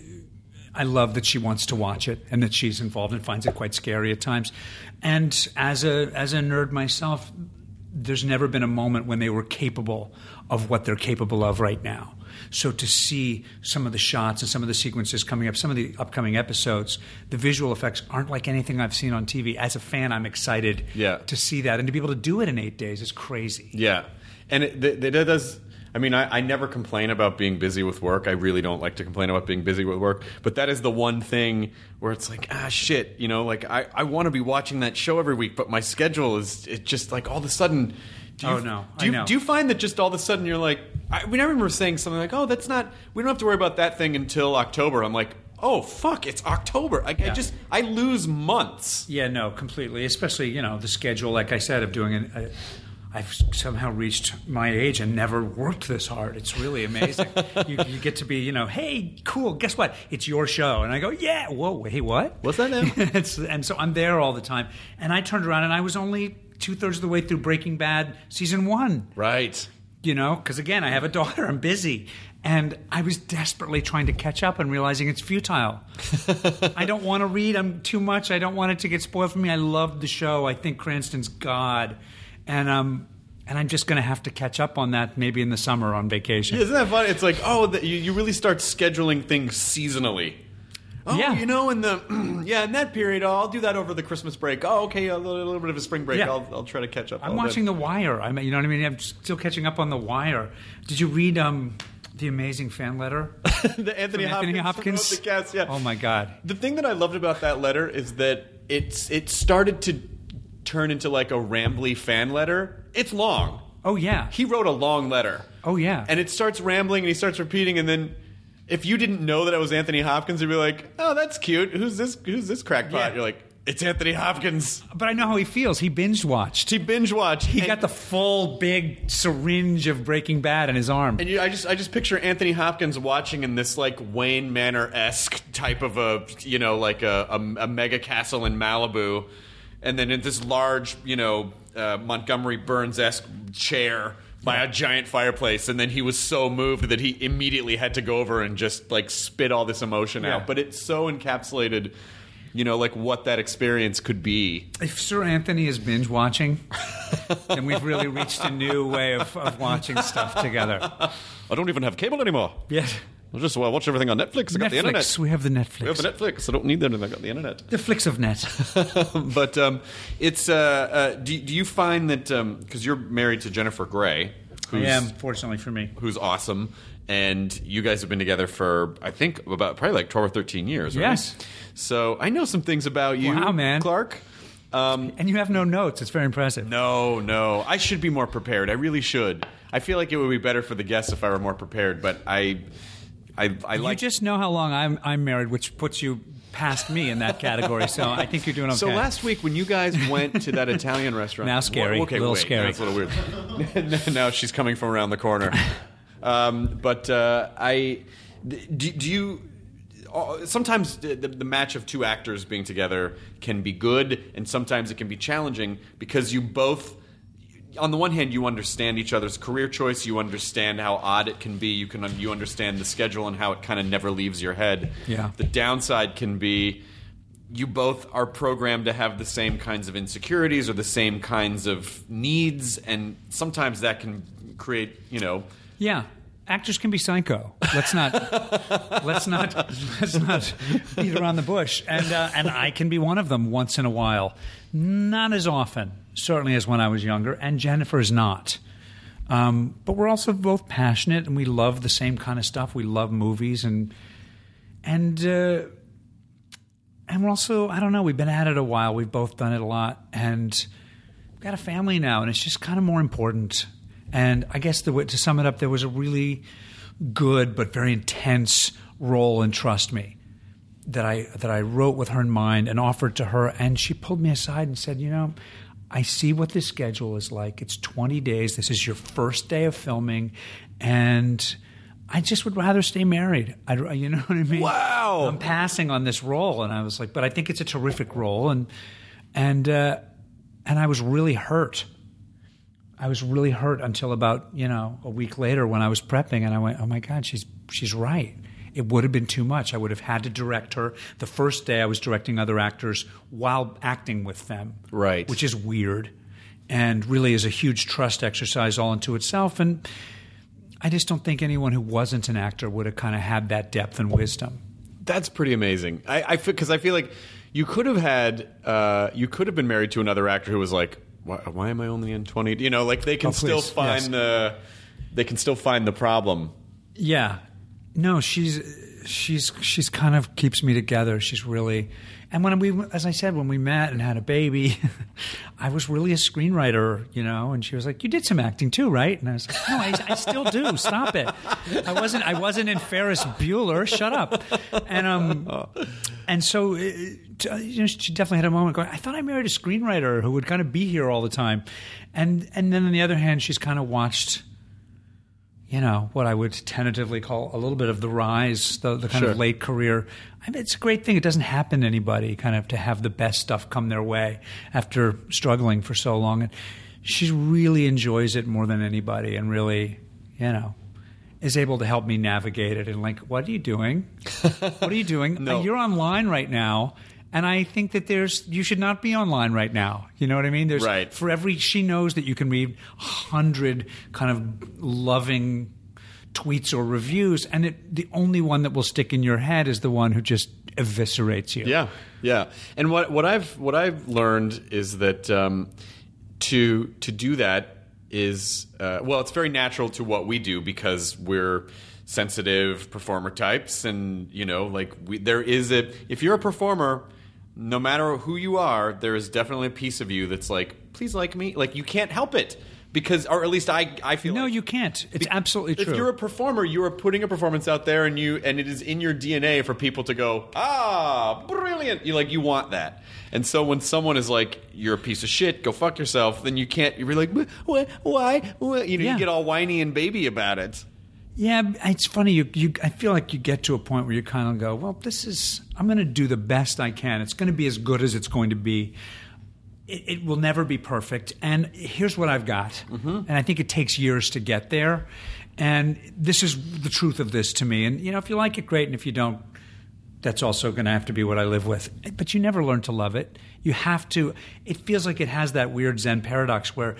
I love that she wants to watch it and that she's involved and finds it quite scary at times. And as a as a nerd myself, there's never been a moment when they were capable of what they're capable of right now. So to see some of the shots and some of the sequences coming up, some of the upcoming episodes, the visual effects aren't like anything I've seen on T V. As a fan, I'm excited Yeah. to see that. And to be able to do it in eight days is crazy. Yeah, and it, it, it does. I mean, I, I never complain about being busy with work. I really don't like to complain about being busy with work. But that is the one thing where it's like, ah, shit. You know, like I, I want to be watching that show every week, but my schedule is it just like all of a sudden. Do you, Oh, no. Do you, I know. do you find that just all of a sudden you're like, I, I mean, I remember saying something like, oh, that's not. We don't have to worry about that thing until October. I'm like, oh fuck, it's October. I, I Yeah. just I lose months. Yeah, no, completely. Especially, you know, the schedule, like I said, of doing an. A, I've somehow reached my age and never worked this hard. It's really amazing. you, you get to be, you know, hey, cool, guess what? It's your show. And I go, yeah, whoa, hey, what? What's that now? it's, and so I'm there all the time. And I turned around and I was only two-thirds of the way through Breaking Bad season one. Right. You know, because again, I have a daughter, I'm busy. And I was desperately trying to catch up and realizing it's futile. I don't want to read I'm too much. I don't want it to get spoiled for me. I love the show. I think Cranston's God. And um, and I'm just going to have to catch up on that maybe in the summer on vacation. Isn't that funny? It's like, oh, the, you, you really start scheduling things seasonally. Oh, Yeah. you know, in the yeah, in that period, oh, I'll do that over the Christmas break. Oh, okay, a little, a little bit of a spring break. Yeah. I'll, I'll try to catch up. I'm all watching that. The Wire. I mean, you know what I mean? I'm still catching up on The Wire. Did you read um, The Amazing Fan Letter? the Anthony From Hopkins. Anthony Hopkins? wrote the cast, yeah. Oh, my God. The thing that I loved about that letter is that it's it started to turn into like a rambly fan letter. It's long. Oh, yeah. He wrote a long letter. Oh, yeah. And it starts rambling and he starts repeating, and then if you didn't know that it was Anthony Hopkins, you'd be like, oh, that's cute. Who's this who's this crackpot? Yeah. You're like, it's Anthony Hopkins. But I know how he feels. He binge watched. He binge watched. He and, got the full big syringe of Breaking Bad in his arm. and you, I just I just picture Anthony Hopkins watching in this like Wayne Manor-esque type of a, you know, like a, a, a mega castle in Malibu, and then in this large, you know, uh, Montgomery Burns-esque chair by a giant fireplace, and then he was so moved that he immediately had to go over and just like spit all this emotion Yeah. out. But it so encapsulated, you know, like what that experience could be. If Sir Anthony is binge watching, then we've really reached a new way of, of watching stuff together. I don't even have cable anymore. Yes. I just uh, watch everything on Netflix. I got the internet. Netflix. We have the Netflix. We have the Netflix. I don't need that. I got the internet. The flicks of net. But um, it's. Uh, uh, do, do you find that because you're married to Jennifer Grey, I who's, am, fortunately for me. who's awesome, and you guys have been together for I think about probably like twelve or thirteen years. Right? Yes. So I know some things about you, Wow, man. Clark. Um, And you have no notes. It's very impressive. no, no, I should be more prepared. I really should. I feel like it would be better for the guests if I were more prepared. But I, I, I You like. just know how long I'm I'm married, which puts you past me in that category. So I think you're doing okay. So last week when you guys went to that Italian restaurant, Now scary, Wha- okay, a little wait, scary. That's a little weird. Now she's coming from around the corner. Um, but uh, I, do, do you? uh, Sometimes the, the match of two actors being together can be good, and sometimes it can be challenging because you both. On the one hand, you understand each other's career choice. You understand how odd it can be. You can you understand the schedule and how it kind of never leaves your head. Yeah. The downside can be you both are programmed to have the same kinds of insecurities or the same kinds of needs, and sometimes that can create, you know. Yeah. Actors can be psycho. Let's not let's not let's not beat around the bush. And uh, and I can be one of them once in a while. Not as often, certainly as when I was younger, and Jennifer is not. Um, but we're also both passionate, and we love the same kind of stuff. We love movies, and and uh, and we're also, I don't know, we've been at it a while. We've both done it a lot, and we've got a family now, and it's just kind of more important. And I guess the way, to sum it up, there was a really good but very intense role in Trust Me that I that I wrote with her in mind and offered to her, and she pulled me aside and said, you know, I see what this schedule is like. It's twenty days. This is your first day of filming, and I just would rather stay married. I, you know what I mean? Wow. I'm passing on this role, and I was like, but I think it's a terrific role, and and uh, and I was really hurt. I was really hurt until about, you know, a week later when I was prepping, and I went, oh my God, she's she's right. It would have been too much. I would have had to direct her. The first day I was directing other actors while acting with them. Right. Which is weird and really is a huge trust exercise all into itself. And I just don't think anyone who wasn't an actor would have kind of had that depth and wisdom. That's pretty amazing. I, I because I feel like you could have had uh, you could have been married to another actor who was like, why, why am I only in twenty? You know, like they can Oh, still please, find yes. the they can still find the problem. Yeah. No, she's she's she's kind of keeps me together. She's really, and when we, as I said, when we met and had a baby, I was really a screenwriter, you know. And she was like, "You did some acting too, right?" And I was like, "No, I, I still do. Stop it. I wasn't. I wasn't in Ferris Bueller. Shut up." And um, and so uh, you know, she definitely had a moment going, "I thought I married a screenwriter who would kind of be here all the time," and and then on the other hand, she's kind of watched, you know, what I would tentatively call a little bit of the rise, the, the kind Sure. of late career. I mean, it's a great thing. It doesn't happen to anybody kind of to have the best stuff come their way after struggling for so long. And she really enjoys it more than anybody and really, you know, is able to help me navigate it. And like, what are you doing? What are you doing? No. You're online right now. And I think that there's, you should not be online right now. You know what I mean? There's, Right. For every, she knows that you can read a hundred kind of loving tweets or reviews, and it, the only one that will stick in your head is the one who just eviscerates you. Yeah, yeah. And what what I've what I've learned is that um, to to do that is uh, well, it's very natural to what we do because we're sensitive performer types, and you know, like we, there is a if you're a performer, no matter who you are, there is definitely a piece of you that's like, please like me. Like you can't help it. Because, or at least I, I feel No, like, you can't. It's absolutely true. if you're a performer, you are putting a performance out there, and you and it is in your D N A for people to go, ah, brilliant. You like you want that, and so when someone is like, you're a piece of shit, go fuck yourself, then you can't. You're like, what? Why? What? You know, Yeah. you get all whiny and baby about it. Yeah, it's funny. You, you, I feel like you get to a point where you kind of go, well, this is, I'm going to do the best I can. It's going to be as good as it's going to be. It, it will never be perfect. And here's what I've got. Mm-hmm. And I think it takes years to get there. And this is the truth of this to me. And, you know, if you like it, great. And if you don't, that's also going to have to be what I live with. But you never learn to love it. You have to. It feels like it has that weird Zen paradox where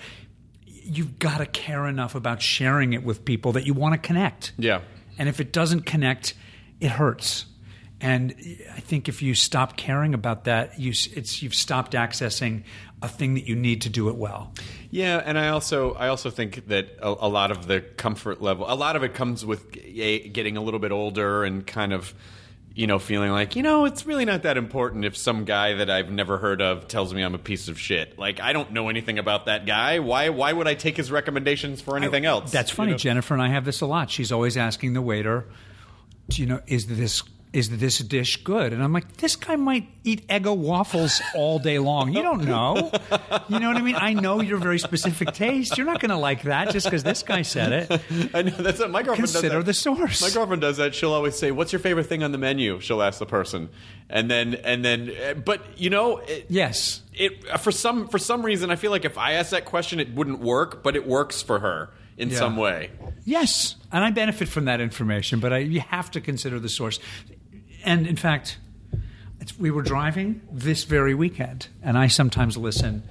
you've got to care enough about sharing it with people that you want to connect. Yeah. And if it doesn't connect, it hurts. And I think if you stop caring about that, you, it's, you've stopped accessing a thing that you need to do it well. Yeah, and I also I also think that a, a lot of the comfort level, a lot of it comes with a, getting a little bit older and kind of, you know, feeling like, you know, it's really not that important if some guy that I've never heard of tells me I'm a piece of shit. Like, I don't know anything about that guy. Why Why would I take his recommendations for anything else? That's funny. You know? Jennifer and I have this a lot. She's always asking the waiter, do you know, is this is this dish good? And I'm like, this guy might eat Eggo waffles all day long. You don't know. You know what I mean? I know your very specific taste. You're not going to like that just because this guy said it. I know that's what my girlfriend Consider does. That. the source. My girlfriend does that. She'll always say, "What's your favorite thing on the menu?" She'll ask the person, and then and then, uh, but you know, it, Yes. it for some for some reason I feel like if I asked that question, it wouldn't work, but it works for her in Yeah. some way. Yes, and I benefit from that information, but I, you have to consider the source. And in fact, it's, we were driving this very weekend, and I sometimes listen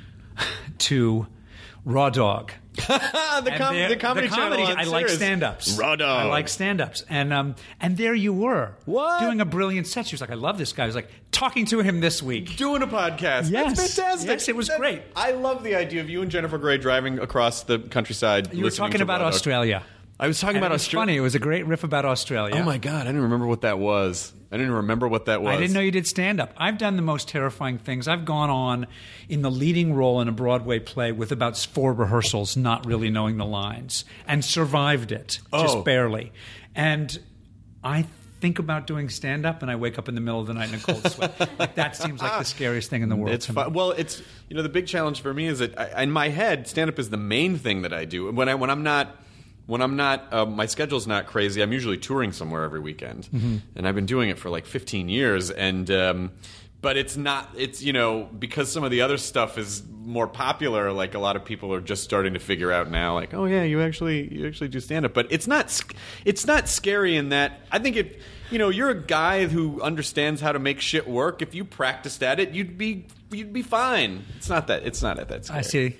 to Raw Dog. the, And com- there- the comedy channel. on I like Sirius. stand-ups. Raw Dog. I like stand-ups. And um, and there you were. What? Doing a brilliant set. She was like, I love this guy. I was like, talking to him this week. Doing a podcast. Yes. That's fantastic. Yes, it was That- great. I love the idea of you and Jennifer Grey driving across the countryside. You were listening talking to about Raw Dog. Australia. I was talking And about it was Australia. funny. It was a great riff about Australia. Oh my god, I didn't remember what that was. I didn't remember what that was. I didn't know you did stand-up. I've done the most terrifying things. I've gone on in the leading role in a Broadway play with about four rehearsals, not really knowing the lines, and survived it, Oh. just barely. And I think about doing stand-up, and I wake up in the middle of the night in a cold sweat. Like, that seems like the scariest thing in the world It's to fun. me. Well, it's you know the big challenge for me is that I, in my head, stand up is the main thing that I do. When I when I'm not when I'm not uh, my schedule's not crazy. I'm usually touring somewhere every weekend, Mm-hmm. and I've been doing it for like fifteen years. And um, but it's not. It's you know because some of the other stuff is more popular. Like a lot of people are just starting to figure out now. Like, oh yeah, you actually you actually do stand up. But it's not. sc- It's not scary in that. I think if you know you're a guy who understands how to make shit work. If you practiced at it, you'd be you'd be fine. It's not that. It's not at that scary. I see.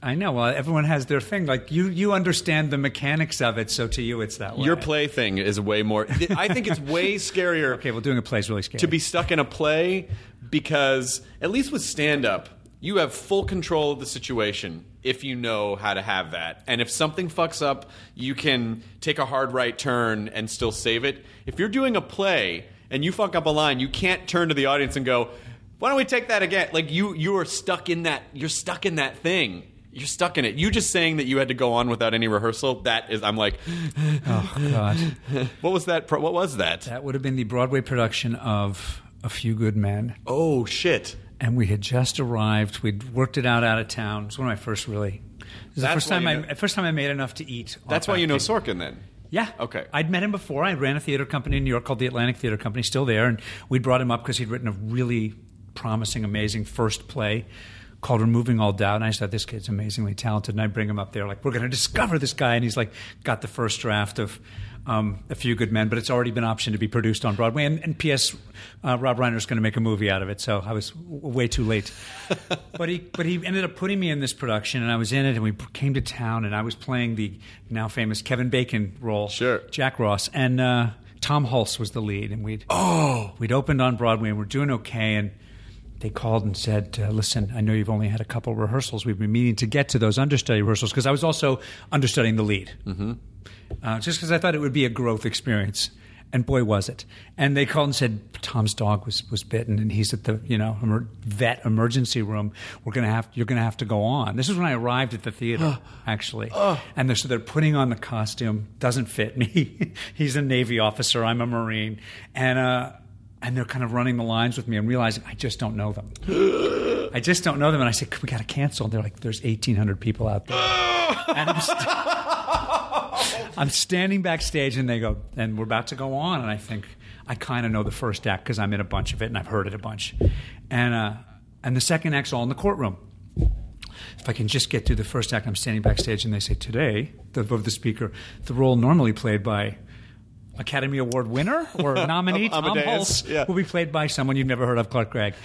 I know. Well, everyone has their thing. Like you, you understand the mechanics of it, so to you, it's that way. Your play thing is way more. I think it's way scarier. Okay, well, doing a play is really scary. To be stuck in a play because, at least with stand-up, you have full control of the situation if you know how to have that. And if something fucks up, you can take a hard right turn and still save it. If you're doing a play and you fuck up a line, you can't turn to the audience and go, why don't we take that again? Like you, you are stuck in that. You're stuck in that thing. You're stuck in it. You just saying that you had to go on without any rehearsal. That is, I'm like, oh God, what was that? What was that? That would have been the Broadway production of A Few Good Men. Oh shit! And we had just arrived. We'd worked it out out of town. It was one of my first really. It was the first time I know, first time I made enough to eat. That's why you know Sorkin then. Yeah. Okay. I'd met him before. I ran a theater company in New York called the Atlantic Theater Company, still there, and we'd brought him up because he'd written a really promising, amazing first play called Removing All Doubt. And I just thought, this kid's amazingly talented. And I bring him up there, like, we're going to discover this guy. And he's like, got the first draft of um, A Few Good Men, but it's already been optioned to be produced on Broadway. And, and P S Uh, Rob Reiner's going to make a movie out of it. So I was w- way too late. but he but he ended up putting me in this production, and I was in it, and we came to town, and I was playing the now famous Kevin Bacon role, sure. Jack Ross. And uh, Tom Hulse was the lead. And we'd, oh. we'd opened on Broadway, and we're doing okay. And they called and said, uh, listen, I know you've only had a couple rehearsals. We've been meaning to get to those understudy rehearsals, because I was also understudying the lead. Mm-hmm. Uh, just because I thought it would be a growth experience. And boy, was it. And they called and said, Tom's dog was, was bitten, and he's at the, you know, emer- vet emergency room. We're gonna have You're going to have to go on. This is when I arrived at the theater, actually. Oh. And they're, so they're putting on the costume. Doesn't fit me. He's a Navy officer. I'm a Marine. And... Uh, And they're kind of running the lines with me and realizing I just don't know them. I just don't know them. And I said, we got to cancel. And they're like, there's eighteen hundred people out there. And I'm, st- I'm standing backstage, and they go, and we're about to go on. And I think, I kind of know the first act because I'm in a bunch of it and I've heard it a bunch. And, uh, and the second act's all in the courtroom. If I can just get through the first act, I'm standing backstage, and they say, today, the, of the speaker, the role normally played by Academy Award winner or nominee Tom Hulse yeah. will be played by someone you've never heard of, Clark Gregg.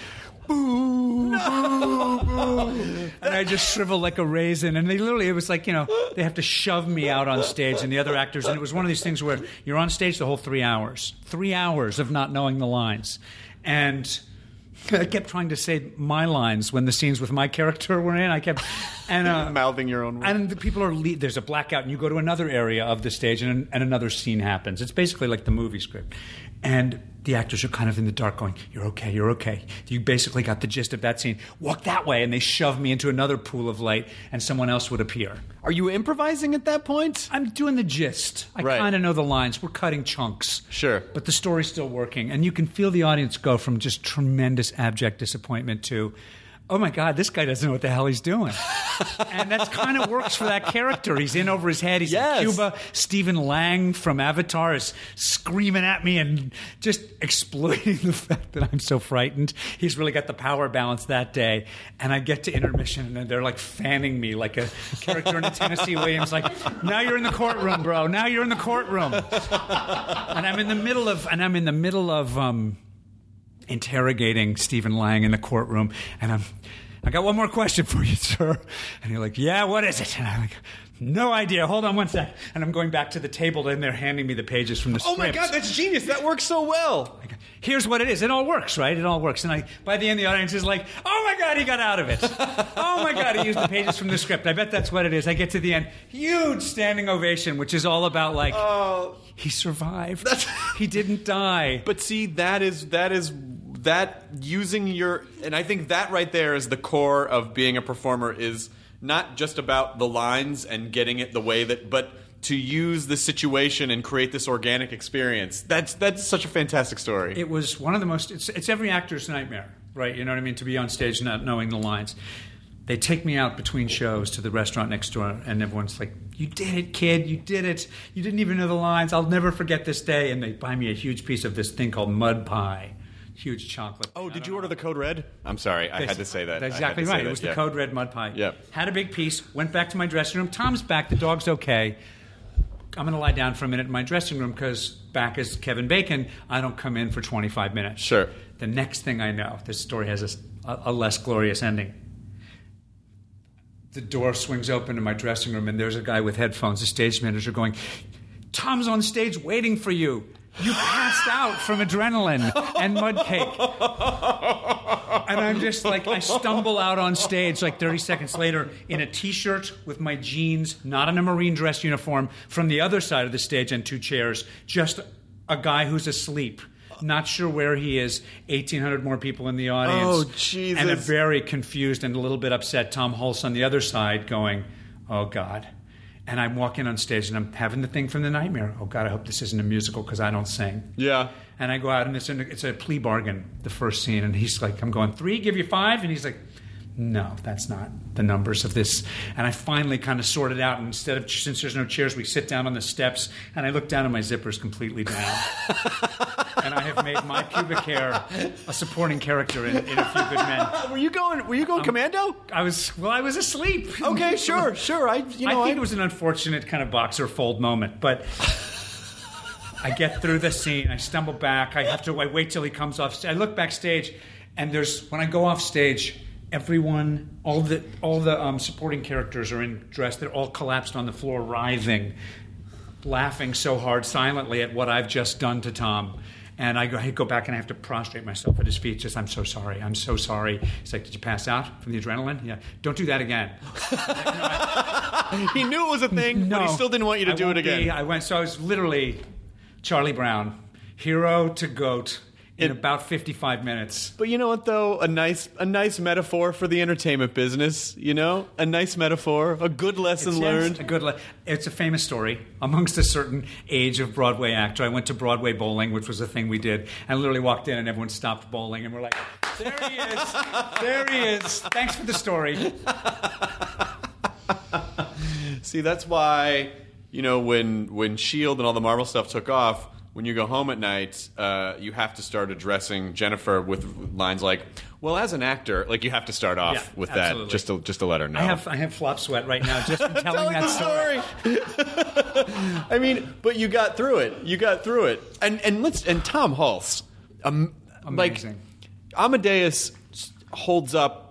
Boo, boo, boo. And I just shriveled like a raisin. And they literally, it was like, you know, they have to shove me out on stage and the other actors. And it was one of these things where you're on stage the whole three hours. Three hours of not knowing the lines. And I kept trying to say my lines when the scenes with my character were in. I kept... And, uh, mouthing your own words. And the people are le- there's a blackout, and you go to another area of the stage, and, and another scene happens. It's basically like the movie script. And the actors are kind of in the dark going, you're okay, you're okay. You basically got the gist of that scene. Walk that way. And they shove me into another pool of light, and someone else would appear. Are you improvising at that point? I'm doing the gist. I right. kind of know the lines. We're cutting chunks. Sure. But the story's still working. And you can feel the audience go from just tremendous abject disappointment to, oh my God, this guy doesn't know what the hell he's doing. And that kind of works for that character. He's in over his head. He's yes. in Cuba. Stephen Lang from Avatar is screaming at me and just exploiting the fact that I'm so frightened. He's really got the power balance that day. And I get to intermission, and they're like fanning me like a character in a Tennessee Williams, like, now you're in the courtroom, bro. Now you're in the courtroom. And I'm in the middle of, and I'm in the middle of, um, interrogating Stephen Lang in the courtroom, and I'm, I got one more question for you, sir. And you're like, yeah, what is it? And I'm like, no idea. Hold on one sec. And I'm going back to the table, and they're handing me the pages from the Oh script. my God, that's genius. That works so well. Here's what it is. It all works, right? It all works. And I, by the end, the audience is like, oh my God, he got out of it. Oh my God, he used the pages from the script. I bet that's what it is. I get to the end. Huge standing ovation, which is all about like, oh, he survived. He didn't die. But see, that is that is that using your, and I think that right there is the core of being a performer, is not just about the lines and getting it the way that, but to use the situation and create this organic experience. That's that's such a fantastic story. It was one of the most, it's, it's every actor's nightmare, right? You know what I mean? To be on stage not knowing the lines. They take me out between shows to the restaurant next door, and everyone's like, you did it, kid, you did it. You didn't even know the lines. I'll never forget this day. And they buy me a huge piece of this thing called mud pie. Huge chocolate. Oh, did you order the Code Red? I'm sorry, I had to say that. That's exactly right. It was the Code Red mud pie. Yep. Had a big piece, went back to my dressing room. Tom's back, the dog's okay. I'm going to lie down for a minute in my dressing room because back as Kevin Bacon, I don't come in for twenty-five minutes. Sure. The next thing I know, this story has a, a less glorious ending. the door swings open in my dressing room, and there's a guy with headphones, the stage manager, going, "Tom's on stage waiting for you. You passed out from adrenaline and mud cake." And I'm just like, I stumble out on stage like thirty seconds later in a T-shirt with my jeans, not in a Marine dress uniform, from the other side of the stage and two chairs, just a guy who's asleep. Not sure where he is. eighteen hundred more people in the audience. Oh, Jesus. And a very confused and a little bit upset Tom Hulce on the other side going, "Oh, God." And I'm walking on stage and I'm having the thing from the nightmare. Oh, God, I hope this isn't a musical because I don't sing. Yeah. And I go out and it's, in, it's a plea bargain, the first scene. And he's like, I'm going, three, give you five? And he's like, no, that's not the numbers of this. And I finally kind of sorted out. And instead of, since there's no chairs, we sit down on the steps. And I look down and my zipper's completely down. And I have made my pubic hair a supporting character in, in A Few Good Men. Were you going? Were you going um, commando? I was. Well, I was asleep. Okay, sure, sure. I, you know, I think I... it was an unfortunate kind of boxer fold moment, but I get through the scene. I stumble back. I have to. I wait till he comes off. I look backstage, and there's when I go off stage, everyone, all the all the um, supporting characters are in dress. They're all collapsed on the floor, writhing, laughing so hard, silently at what I've just done to Tom. And I go, I go back and I have to prostrate myself at his feet. Just, I'm so sorry. I'm so sorry. He's like, did you pass out from the adrenaline? Yeah. Don't do that again. He knew it was a thing, no, but he still didn't want you to I do it again. Be, I went. So I was literally Charlie Brown, hero to goat, in It, about fifty-five minutes. But you know what, though? A nice a nice metaphor for the entertainment business, you know? A nice metaphor, a good lesson It's, learned. Yes, a good le- it's a famous story amongst a certain age of Broadway actor. I went to Broadway bowling, which was a thing we did. I literally walked in and everyone stopped bowling and we're like, there he is. There he is. Thanks for the story. See, that's why, you know, when, when S H I E L D and all the Marvel stuff took off, when you go home at night, uh, you have to start addressing Jennifer with lines like, well, as an actor, like you have to start off Yeah, with absolutely. that just to, just to let her know. I have I have flop sweat right now just from telling, telling that the story. I mean, but you got through it. You got through it. And and let's and Tom Hulce, um, Amazing. like Amadeus holds up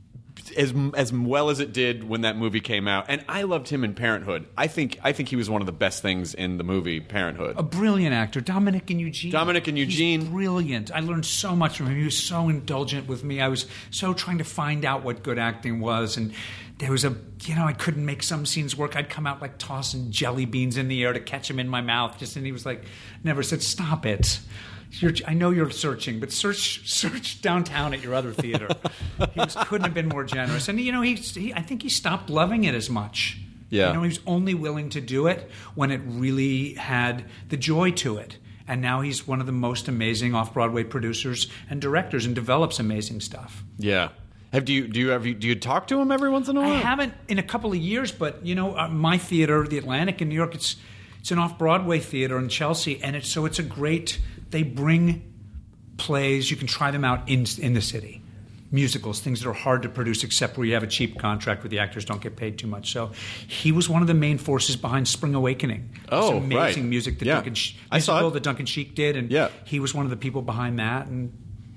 as as well as it did when that movie came out, and I loved him in Parenthood. I think I think he was one of the best things in the movie Parenthood. A brilliant actor, Dominic and Eugene. Dominic and Eugene, He's brilliant. I learned so much from him. He was so indulgent with me. I was so trying to find out what good acting was, and there was a you know I couldn't make some scenes work. I'd come out like tossing jelly beans in the air to catch them in my mouth, just and he was like, never said stop it. You're, I know you're searching, but search search downtown at your other theater. He was, couldn't have been more generous. And, you know, he, he, I think he stopped loving it as much. Yeah. You know, he was only willing to do it when it really had the joy to it. And now he's one of the most amazing off-Broadway producers and directors and develops amazing stuff. Yeah. Have do you do you have do you talk to him every once in a while? I haven't in a couple of years, but, you know, uh, my theater, the Atlantic in New York, it's it's an off-Broadway theater in Chelsea, and it's so it's a great... They bring plays. You can try them out in in the city. Musicals, things that are hard to produce except where you have a cheap contract where the actors don't get paid too much. So he was one of the main forces behind Spring Awakening. Oh, this amazing right. music that Yeah. Duncan Sh- I saw musical it. that Duncan Sheik did, and Yeah. he was one of the people behind that. And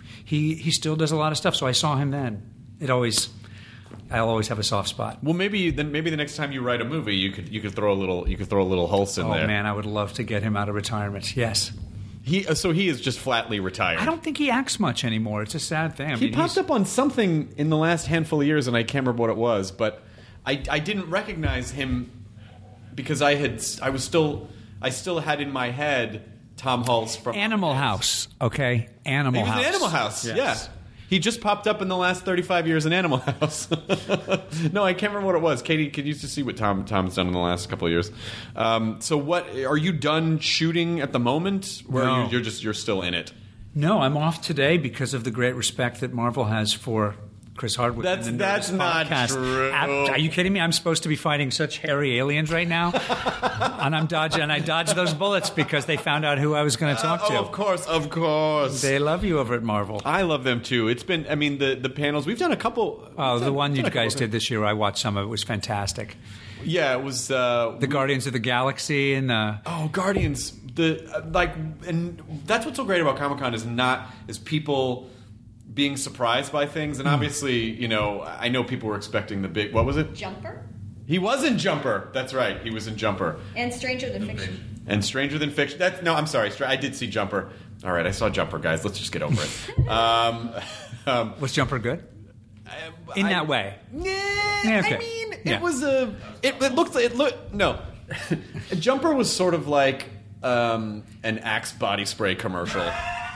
he he still does a lot of stuff. So I saw him then. It always. I'll always have a soft spot. Well, maybe then maybe the next time you write a movie, you could you could throw a little you could throw a little Hulse in Oh there. man, I would love to get him out of retirement. Yes. He so he is just flatly retired. I don't think he acts much anymore. It's a sad thing. I He mean, popped he's- up on something in the last handful of years, and I can't remember what it was, but I, I didn't recognize him because I had I was still I still had in my head Tom Hulce from Animal House, okay? Animal He was House. in Animal House, Yes. yeah. He just popped up in the last thirty-five years in Animal House. No, I can't remember what it was. Katie, could you just see what Tom Tom's done in the last couple of years? Um, so, what are you done shooting at the moment? Or No. are you, you're just you're still in it? No, I'm off today because of the great respect that Marvel has for Chris Hardwick. That's- and the that's Nerdist not podcast. true. Ab- Are you kidding me? I'm supposed to be fighting such hairy aliens right now, and I'm dodging. And I dodged those bullets because they found out who I was going to talk oh, to. of course, of course. They love you over at Marvel. I love them too. It's been, I mean, the, the panels. We've done a couple. Oh, we've the done- one we've you done a guys couple did this year, I watched some of it. It was fantastic. Yeah, it was. Uh, The Guardians of the Galaxy and the. oh, Guardians. The uh, like, and that's what's so great about Comic Con is not is people being surprised by things, and obviously, you know, I know people were expecting the big. What was it? Jumper. He was in Jumper. That's right. He was in Jumper. And Stranger Than Fiction. And Stranger Than Fiction. That's no. I'm sorry. I did see Jumper. All right, I saw Jumper, guys. Let's just get over it. um, um, Was Jumper good? In I, that way? Yeah. Yeah, okay. I mean, it Yeah. was a. It, it looked. It looked. No. Jumper was sort of like um, an Axe body spray commercial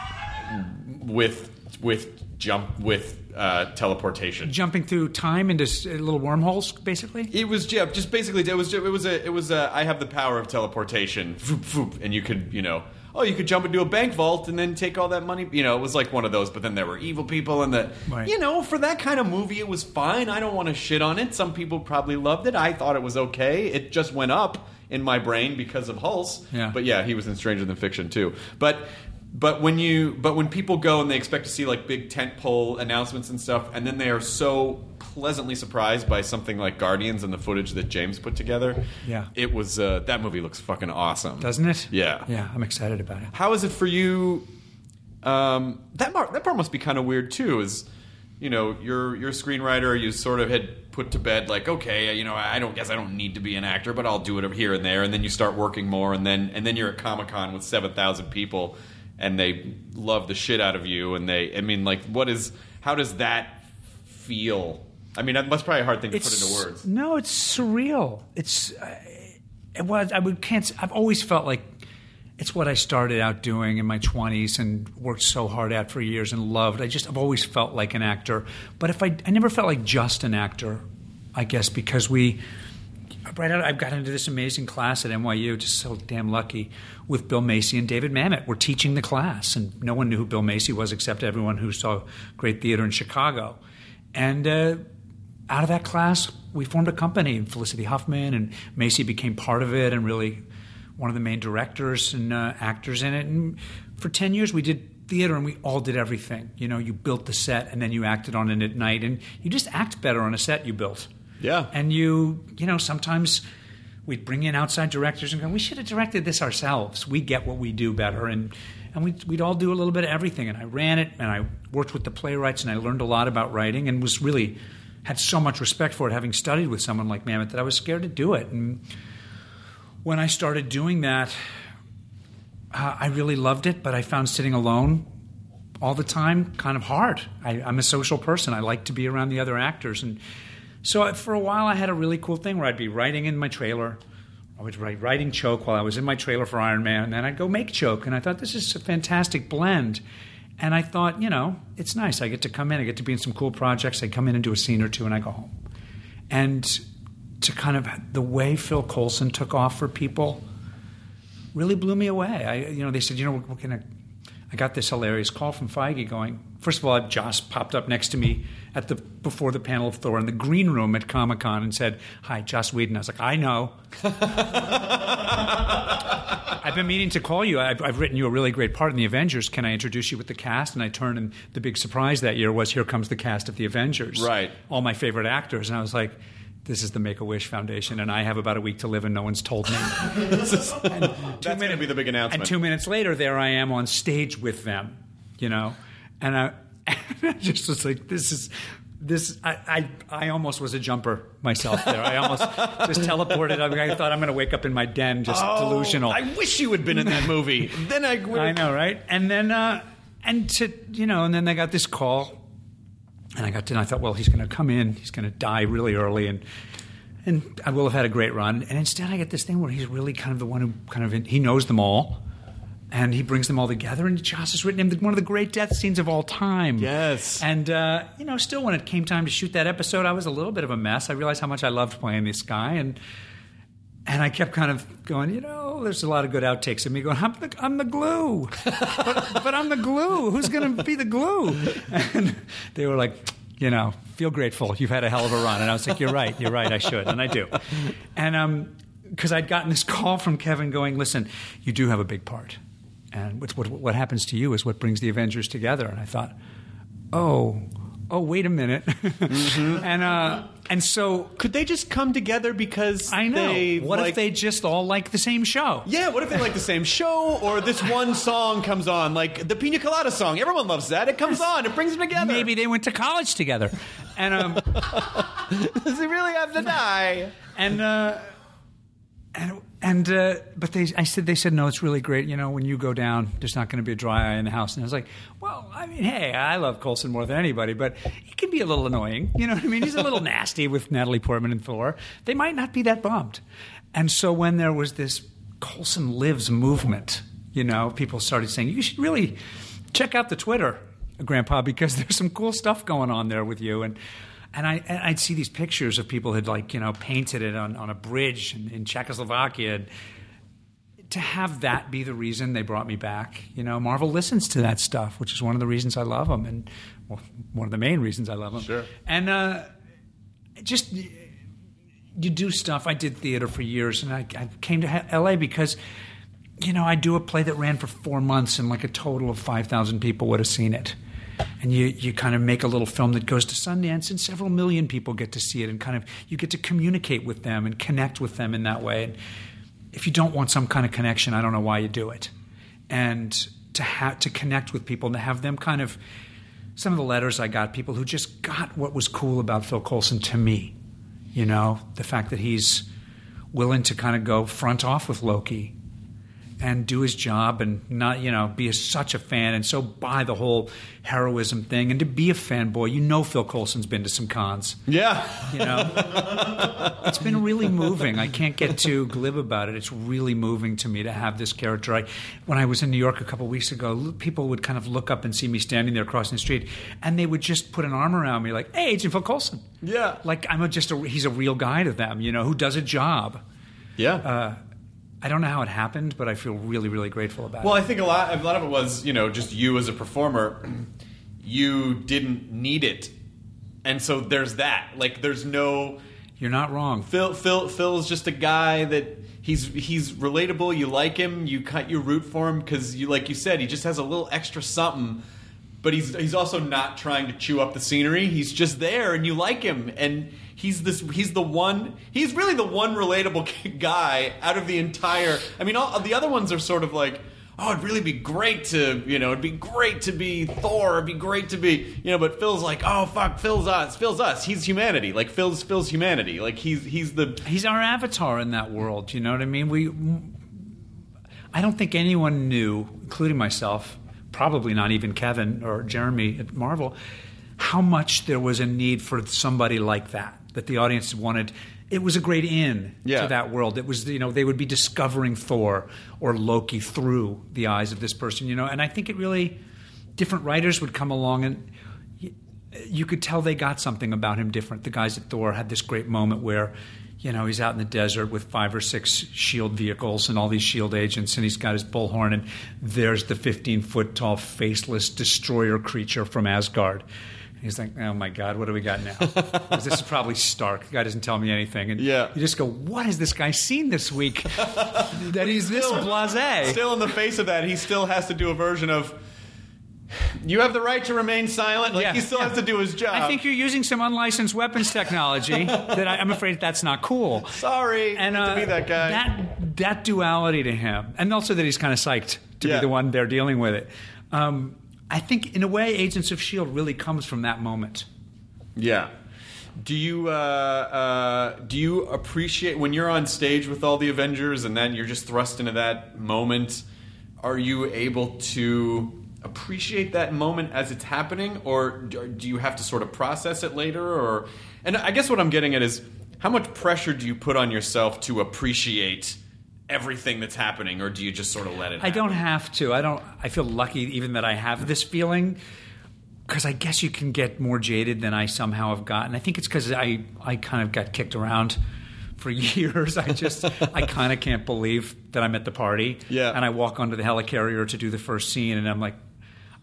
with with jump with uh, teleportation. Jumping through time into s- little wormholes, basically? It was yeah, just basically it was it was a it was a I have the power of teleportation, Voop, voop, and you could you know oh you could jump into a bank vault and then take all that money, you know it was like one of those. But then there were evil people and the Right. you know for that kind of movie it was fine. I don't want to shit on it. Some people probably loved it. I thought it was okay. It just went up in my brain because of Hulse. Yeah. But yeah, he was in Stranger Than Fiction too. But. But when you, but when people go and they expect to see like big tentpole announcements and stuff, and then they are so pleasantly surprised by something like Guardians and the footage that James put together, Yeah. it was uh, that movie looks fucking awesome, Doesn't it? Yeah. Yeah, I'm excited about it. How is it for you? Um, that part, that part must be kind of weird too. Is you know you're you're a screenwriter, you sort of had put to bed like, okay, you know, I don't guess I don't need to be an actor, but I'll do it here and there, and then you start working more, and then and then you're at Comic-Con with seven thousand people. And they love the shit out of you, and they, I mean, like, what is, how does that feel? I mean, that's probably a hard thing to put into words. No, it's surreal. It's, uh, it was, I would, can't, I've always felt like it's what I started out doing in my twenties and worked so hard at for years and loved. I just, I've always felt like an actor. But if I, I never felt like just an actor, I guess, because we, right out, I've got into this amazing class at N Y U, just so damn lucky, with Bill Macy and David Mamet. We're teaching the class, and no one knew who Bill Macy was except everyone who saw great theater in Chicago. And uh, out of that class, we formed a company, and Felicity Huffman and Macy became part of it and really one of the main directors and uh, actors in it. And for ten years, we did theater, and we all did everything. You know, you built the set, and then you acted on it at night, and you just act better on a set you built. Yeah. And you, you know, sometimes we'd bring in outside directors and go, we should have directed this ourselves. We get what we do better. And, and we'd, we'd all do a little bit of everything. And I ran it, and I worked with the playwrights, and I learned a lot about writing and was really, had so much respect for it, having studied with someone like Mamet, that I was scared to do it. And when I started doing that, uh, I really loved it, but I found sitting alone all the time kind of hard. I, I'm a social person. I like to be around the other actors. And so for a while, I had a really cool thing where I'd be writing in my trailer. I would write writing Choke while I was in my trailer for Iron Man, and then I'd go make Choke. And I thought, this is a fantastic blend. And I thought, you know, it's nice. I get to come in. I get to be in some cool projects. I come in and do a scene or two, and I go home. And to kind of the way Phil Coulson took off for people really blew me away. I, you know, they said, you know, we're going to. I got this hilarious call from Feige going, first of all, Joss popped up next to me at the before the panel of Thor in the green room at Comic-Con and said, hi, Joss Whedon. I was like, I know. I've been meaning to call you. I've, I've written you a really great part in the Avengers. Can I introduce you with the cast? And I turned, and the big surprise that year was, here comes the cast of the Avengers. Right. All my favorite actors. And I was like, this is the Make-A-Wish Foundation, and I have about a week to live, and no one's told me. That's going to be the big announcement. And two minutes later, there I am on stage with them, you know, and I, and I just was like, "This is this." I, I I almost was a jumper myself there. I almost just teleported. I, I thought I'm going to wake up in my den, just Oh, delusional. I wish you had been in that movie. Then I. I know, right? And then, uh, and to you know, and then they got this call. And I got to, and I thought, well, he's going to come in, he's going to die really early, and and I will have had a great run. And instead, I get this thing where he's really kind of the one who kind of he knows them all, and he brings them all together. And Joss has written him one of the great death scenes of all time. Yes. And uh, you know, still, when it came time to shoot that episode, I was a little bit of a mess. I realized how much I loved playing this guy, and and I kept kind of going, you know, there's a lot of good outtakes of me going, I'm the, I'm the glue. but, but I'm the glue. Who's going to be the glue? And they were like, you know, feel grateful. You've had a hell of a run. And I was like, you're right. You're right. I should. And I do. And um, because I'd gotten this call from Kevin going, listen, you do have a big part. And what's, what, what happens to you is what brings the Avengers together. And I thought, oh, oh, wait a minute. mm-hmm. And uh, and so... Could they just come together because I know. they... What like, if they just all like the same show? Yeah, what if they like the same show, or this one song comes on, like the Pina Colada song. Everyone loves that. It comes on. It brings them together. Maybe they went to college together. And um, Does he really have to die? And... Uh, And and uh, but they, I said, they said no. It's really great. You know, when you go down, there's not going to be a dry eye in the house. And I was like, well, I mean, hey, I love Coulson more than anybody, but he can be a little annoying. You know what I mean? He's a little nasty with Natalie Portman and Thor. They might not be that bummed. And so when there was this Coulson Lives movement, you know, people started saying you should really check out the Twitter, Grandpa, because there's some cool stuff going on there with you. And. And I, I'd see these pictures of people who'd, like, you know, painted it on, on a bridge in, in Czechoslovakia. And to have that be the reason they brought me back, you know, Marvel listens to that stuff, which is one of the reasons I love them, and well, one of the main reasons I love them. Sure. And uh, just you do stuff. I did theater for years, and I, I came to L A because, you know, I do a play that ran for four months, and like a total of five thousand people would have seen it. And you, you kind of make a little film that goes to Sundance, and several million people get to see it, and kind of you get to communicate with them and connect with them in that way. And if you don't want some kind of connection, I don't know why you do it. And to have to connect with people and to have them kind of some of the letters I got, people who just got what was cool about Phil Coulson to me. You know, the fact that he's willing to kind of go front off with Loki and do his job and not, you know, be a, such a fan and so buy the whole heroism thing and to be a fanboy. You know Phil Coulson's been to some cons. Yeah. You know? It's been really moving. I can't get too glib about it. It's really moving to me to have this character. I, when I was in New York a couple of weeks ago, people would kind of look up and see me standing there crossing the street, and they would just put an arm around me like, hey, Agent Phil Coulson. Yeah. Like I'm a, just a, he's a real guy to them, you know, who does a job. Yeah. Uh, I don't know how it happened, but I feel really, really grateful about well, it. Well, I think a lot, a lot of it was, you know, just you as a performer. You didn't need it, and so there's that. Like, there's no. You're not wrong. Phil, Phil, Phil's just a guy that he's he's relatable. You like him. You you root for him because you, like you said, he just has a little extra something. But he's he's also not trying to chew up the scenery. He's just there, and you like him, and. He's this. He's the one. He's really the one relatable guy out of the entire. I mean, all the other ones are sort of like, oh, it'd really be great to, you know, it'd be great to be Thor. It'd be great to be, you know. But Phil's like, oh fuck, Phil's us. Phil's us. He's humanity. Like Phil's Phil's humanity. Like he's he's the. He's our avatar in that world. You know what I mean? We. I don't think anyone knew, including myself, probably not even Kevin or Jeremy at Marvel, how much there was a need for somebody like that. That the audience wanted. It was a great in yeah. to that world. It was, you know, they would be discovering Thor or Loki through the eyes of this person, you know. And I think it really, different writers would come along and you, you could tell they got something about him different. The guys at Thor had this great moment where, you know, he's out in the desert with five or six SHIELD vehicles and all these SHIELD agents, and he's got his bullhorn, and there's the fifteen-foot-tall, faceless destroyer creature from Asgard. He's like, oh, my God, what do we got now? This is probably Stark. The guy doesn't tell me anything. And yeah. you just go, what has this guy seen this week that he's this still, blasé? Still in the face of that, he still has to do a version of, you have the right to remain silent. Like, yeah, he still yeah. has to do his job. I think you're using some unlicensed weapons technology that I, I'm afraid that's not cool. Sorry and, uh, to be that guy. That, that duality to him. And also that he's kind of psyched to yeah. be the one there dealing with it. Um, I think, in a way, Agents of S H I E L D really comes from that moment. Yeah. Do you uh, uh, do you appreciate when you're on stage with all the Avengers and then you're just thrust into that moment? Are you able to appreciate that moment as it's happening, or do you have to sort of process it later? Or, and I guess what I'm getting at is, how much pressure do you put on yourself to appreciate everything that's happening, or do you just sort of let it happen? I don't have to. I don't. I feel lucky even that I have this feeling, because I guess you can get more jaded than I somehow have gotten. I think it's because I, I kind of got kicked around for years. I just, I kind of can't believe that I'm at the party. Yeah. And I walk onto the helicarrier to do the first scene, and I'm like,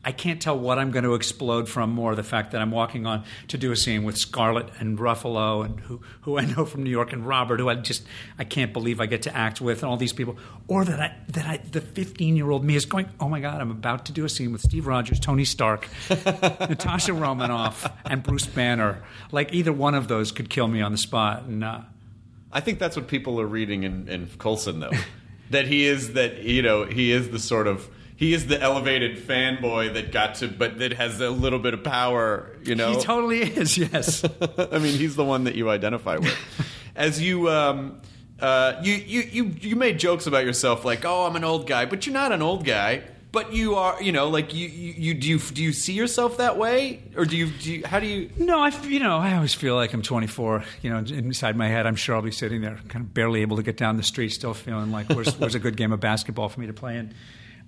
I can't tell what I'm going to explode from more. The fact that I'm walking on to do a scene with Scarlett and Ruffalo and who, who I know from New York and Robert, who I just I can't believe I get to act with, and all these people, or that I that I the fifteen-year-old me is going, oh my God, I'm about to do a scene with Steve Rogers, Tony Stark, Natasha Romanoff, and Bruce Banner. Like either one of those could kill me on the spot. And uh, I think that's what people are reading in, in Coulson, though, that he is that you know he is the sort of. He is the elevated fanboy that got to, but that has a little bit of power, you know? He totally is, yes. I mean, he's the one that you identify with. As you, um, uh, you, you, you, you made jokes about yourself, like, oh, I'm an old guy, but you're not an old guy. But you are, you know, like you, you, you do. You, do you see yourself that way, or do you? Do you how do you? No, I, you know, I always feel like I'm twenty-four. You know, inside my head, I'm sure I'll be sitting there, kind of barely able to get down the street, still feeling like where's, where's a good game of basketball for me to play in.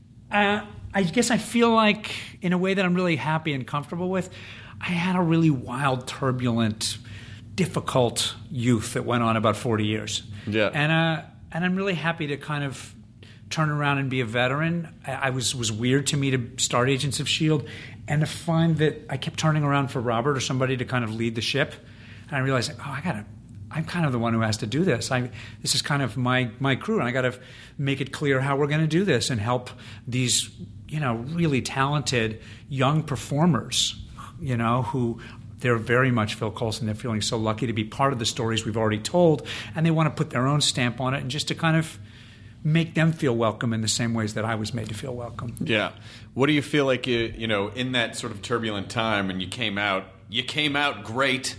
Uh, I guess I feel like, in a way that I'm really happy and comfortable with, I had a really wild, turbulent, difficult youth that went on about forty years. Yeah. And uh, and I'm really happy to kind of turn around and be a veteran. I, I was was weird to me to start Agents of S H I E L D and to find that I kept turning around for Robert or somebody to kind of lead the ship. And I realized, oh, I got to. I'm kind of the one who has to do this. I, this is kind of my, my crew, and I got to make it clear how we're going to do this and help these, you know, really talented young performers, you know, who they're very much Phil Coulson. They're feeling so lucky to be part of the stories we've already told, and they want to put their own stamp on it, and just to kind of make them feel welcome in the same ways that I was made to feel welcome. Yeah. What do you feel like you, you know, in that sort of turbulent time, and you came out, you came out great.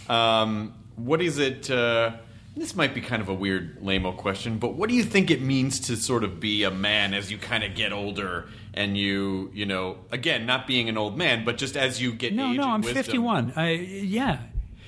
Um, What is it, uh, this might be kind of a weird, lame-o question, but what do you think it means to sort of be a man as you kind of get older and you, you know, again, not being an old man, but just as you get No, age no, and I'm wisdom. fifty-one. I, yeah.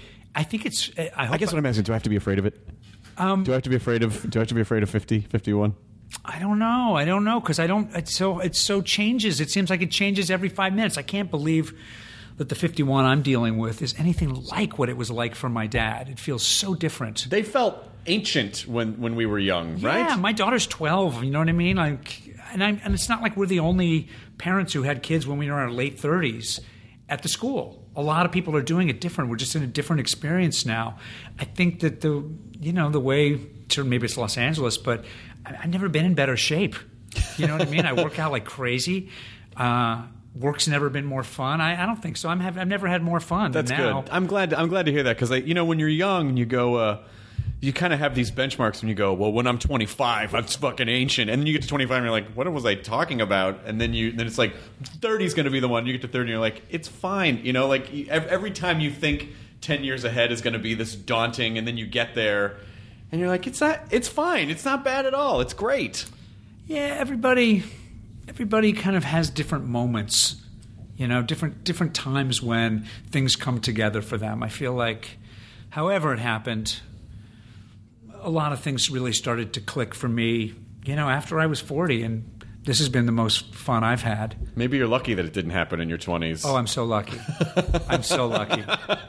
I think it's, I, hope I guess what I'm asking, do I have to be afraid of it? Um, do I have to be afraid of, do I have to be afraid of fifty, fifty-one? I don't know. I don't know, because I don't, it's so, it so changes. It seems like it changes every five minutes. I can't believe that the fifty-one I'm dealing with is anything like what it was like for my dad. It feels so different. They felt ancient when, when we were young, right? Yeah, my daughter's twelve, you know what I mean? Like, and, I'm, and it's not like we're the only parents who had kids when we were in our late thirties at the school. A lot of people are doing it different. We're just in a different experience now. I think that the, you know, the way, to, maybe it's Los Angeles, but I, I've never been in better shape. You know what I mean? I work out like crazy. Uh Work's never been more fun. I, I don't think so. I'm have, I've never had more fun. That's than now. good. I'm glad. I'm glad to hear that because, you know, when you're young and you go, uh, you kind of have these benchmarks when you go, well, when I'm twenty-five, I'm fucking ancient, and then you get to twenty-five and you're like, what was I talking about? And then you, then it's like, thirty is going to be the one. You get to thirty and you're like, it's fine. You know, like every time you think ten years ahead is going to be this daunting, and then you get there, and you're like, it's not. It's fine. It's not bad at all. It's great. Yeah, everybody. Everybody kind of has different moments, you know, different different times when things come together for them. I feel like, however it happened, a lot of things really started to click for me, you know, after I was forty, and this has been the most fun I've had. Maybe you're lucky that it didn't happen in your twenties. Oh, I'm so lucky. I'm so lucky.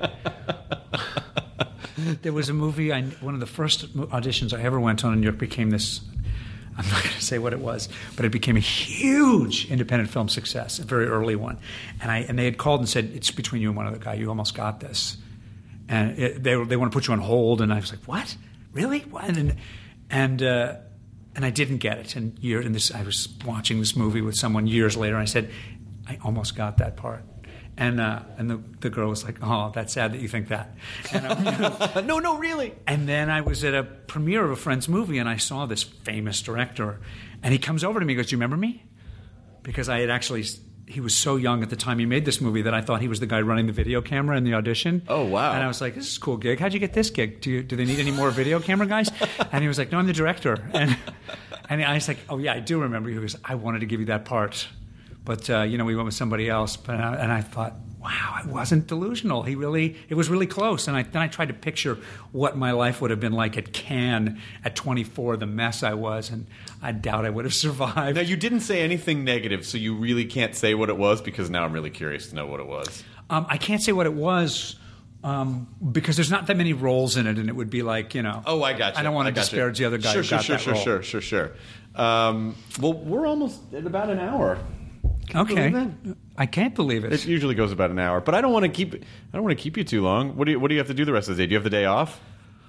There was a movie, I, one of the first auditions I ever went on in New York became this, I'm not going to say what it was, but it became a huge independent film success, a very early one. And I and they had called and said, it's between you and one other guy. You almost got this. And it, they they want to put you on hold. And I was like, what? Really? What? And and uh, and I didn't get it. And year and this, I was watching this movie with someone years later. And I said, I almost got that part. And uh, and the, the girl was like, oh, that's sad that you think that. And I, you know, no, no, really. And then I was at a premiere of a friend's movie, and I saw this famous director. And he comes over to me and goes, do you remember me? Because I had actually, he was so young at the time he made this movie that I thought he was the guy running the video camera in the audition. Oh, wow. And I was like, this is a cool gig. How'd you get this gig? Do you, do they need any more video camera guys? And he was like, no, I'm the director. And, and I was like, oh, yeah, I do remember you. He goes, I wanted to give you that part. But, uh, you know, we went with somebody else. But I, and I thought, wow, I wasn't delusional. He really, it was really close. And I, then I tried to picture what my life would have been like at Cannes at twenty-four, the mess I was. And I doubt I would have survived. Now, you didn't say anything negative, so you really can't say what it was, because now I'm really curious to know what it was. Um, I can't say what it was. Um, because there's not that many roles in it, and it would be like, you know. Oh, I got you. I don't want to gotcha. disparage the other guy Sure, who sure, got sure, that sure, role. sure, sure, sure. Um, well, we're almost at about an hour. Can you Okay. believe that? I can't believe it. It usually goes about an hour, but I don't want to keep. I don't want to keep you too long. What do you What do you have to do the rest of the day? Do you have the day off?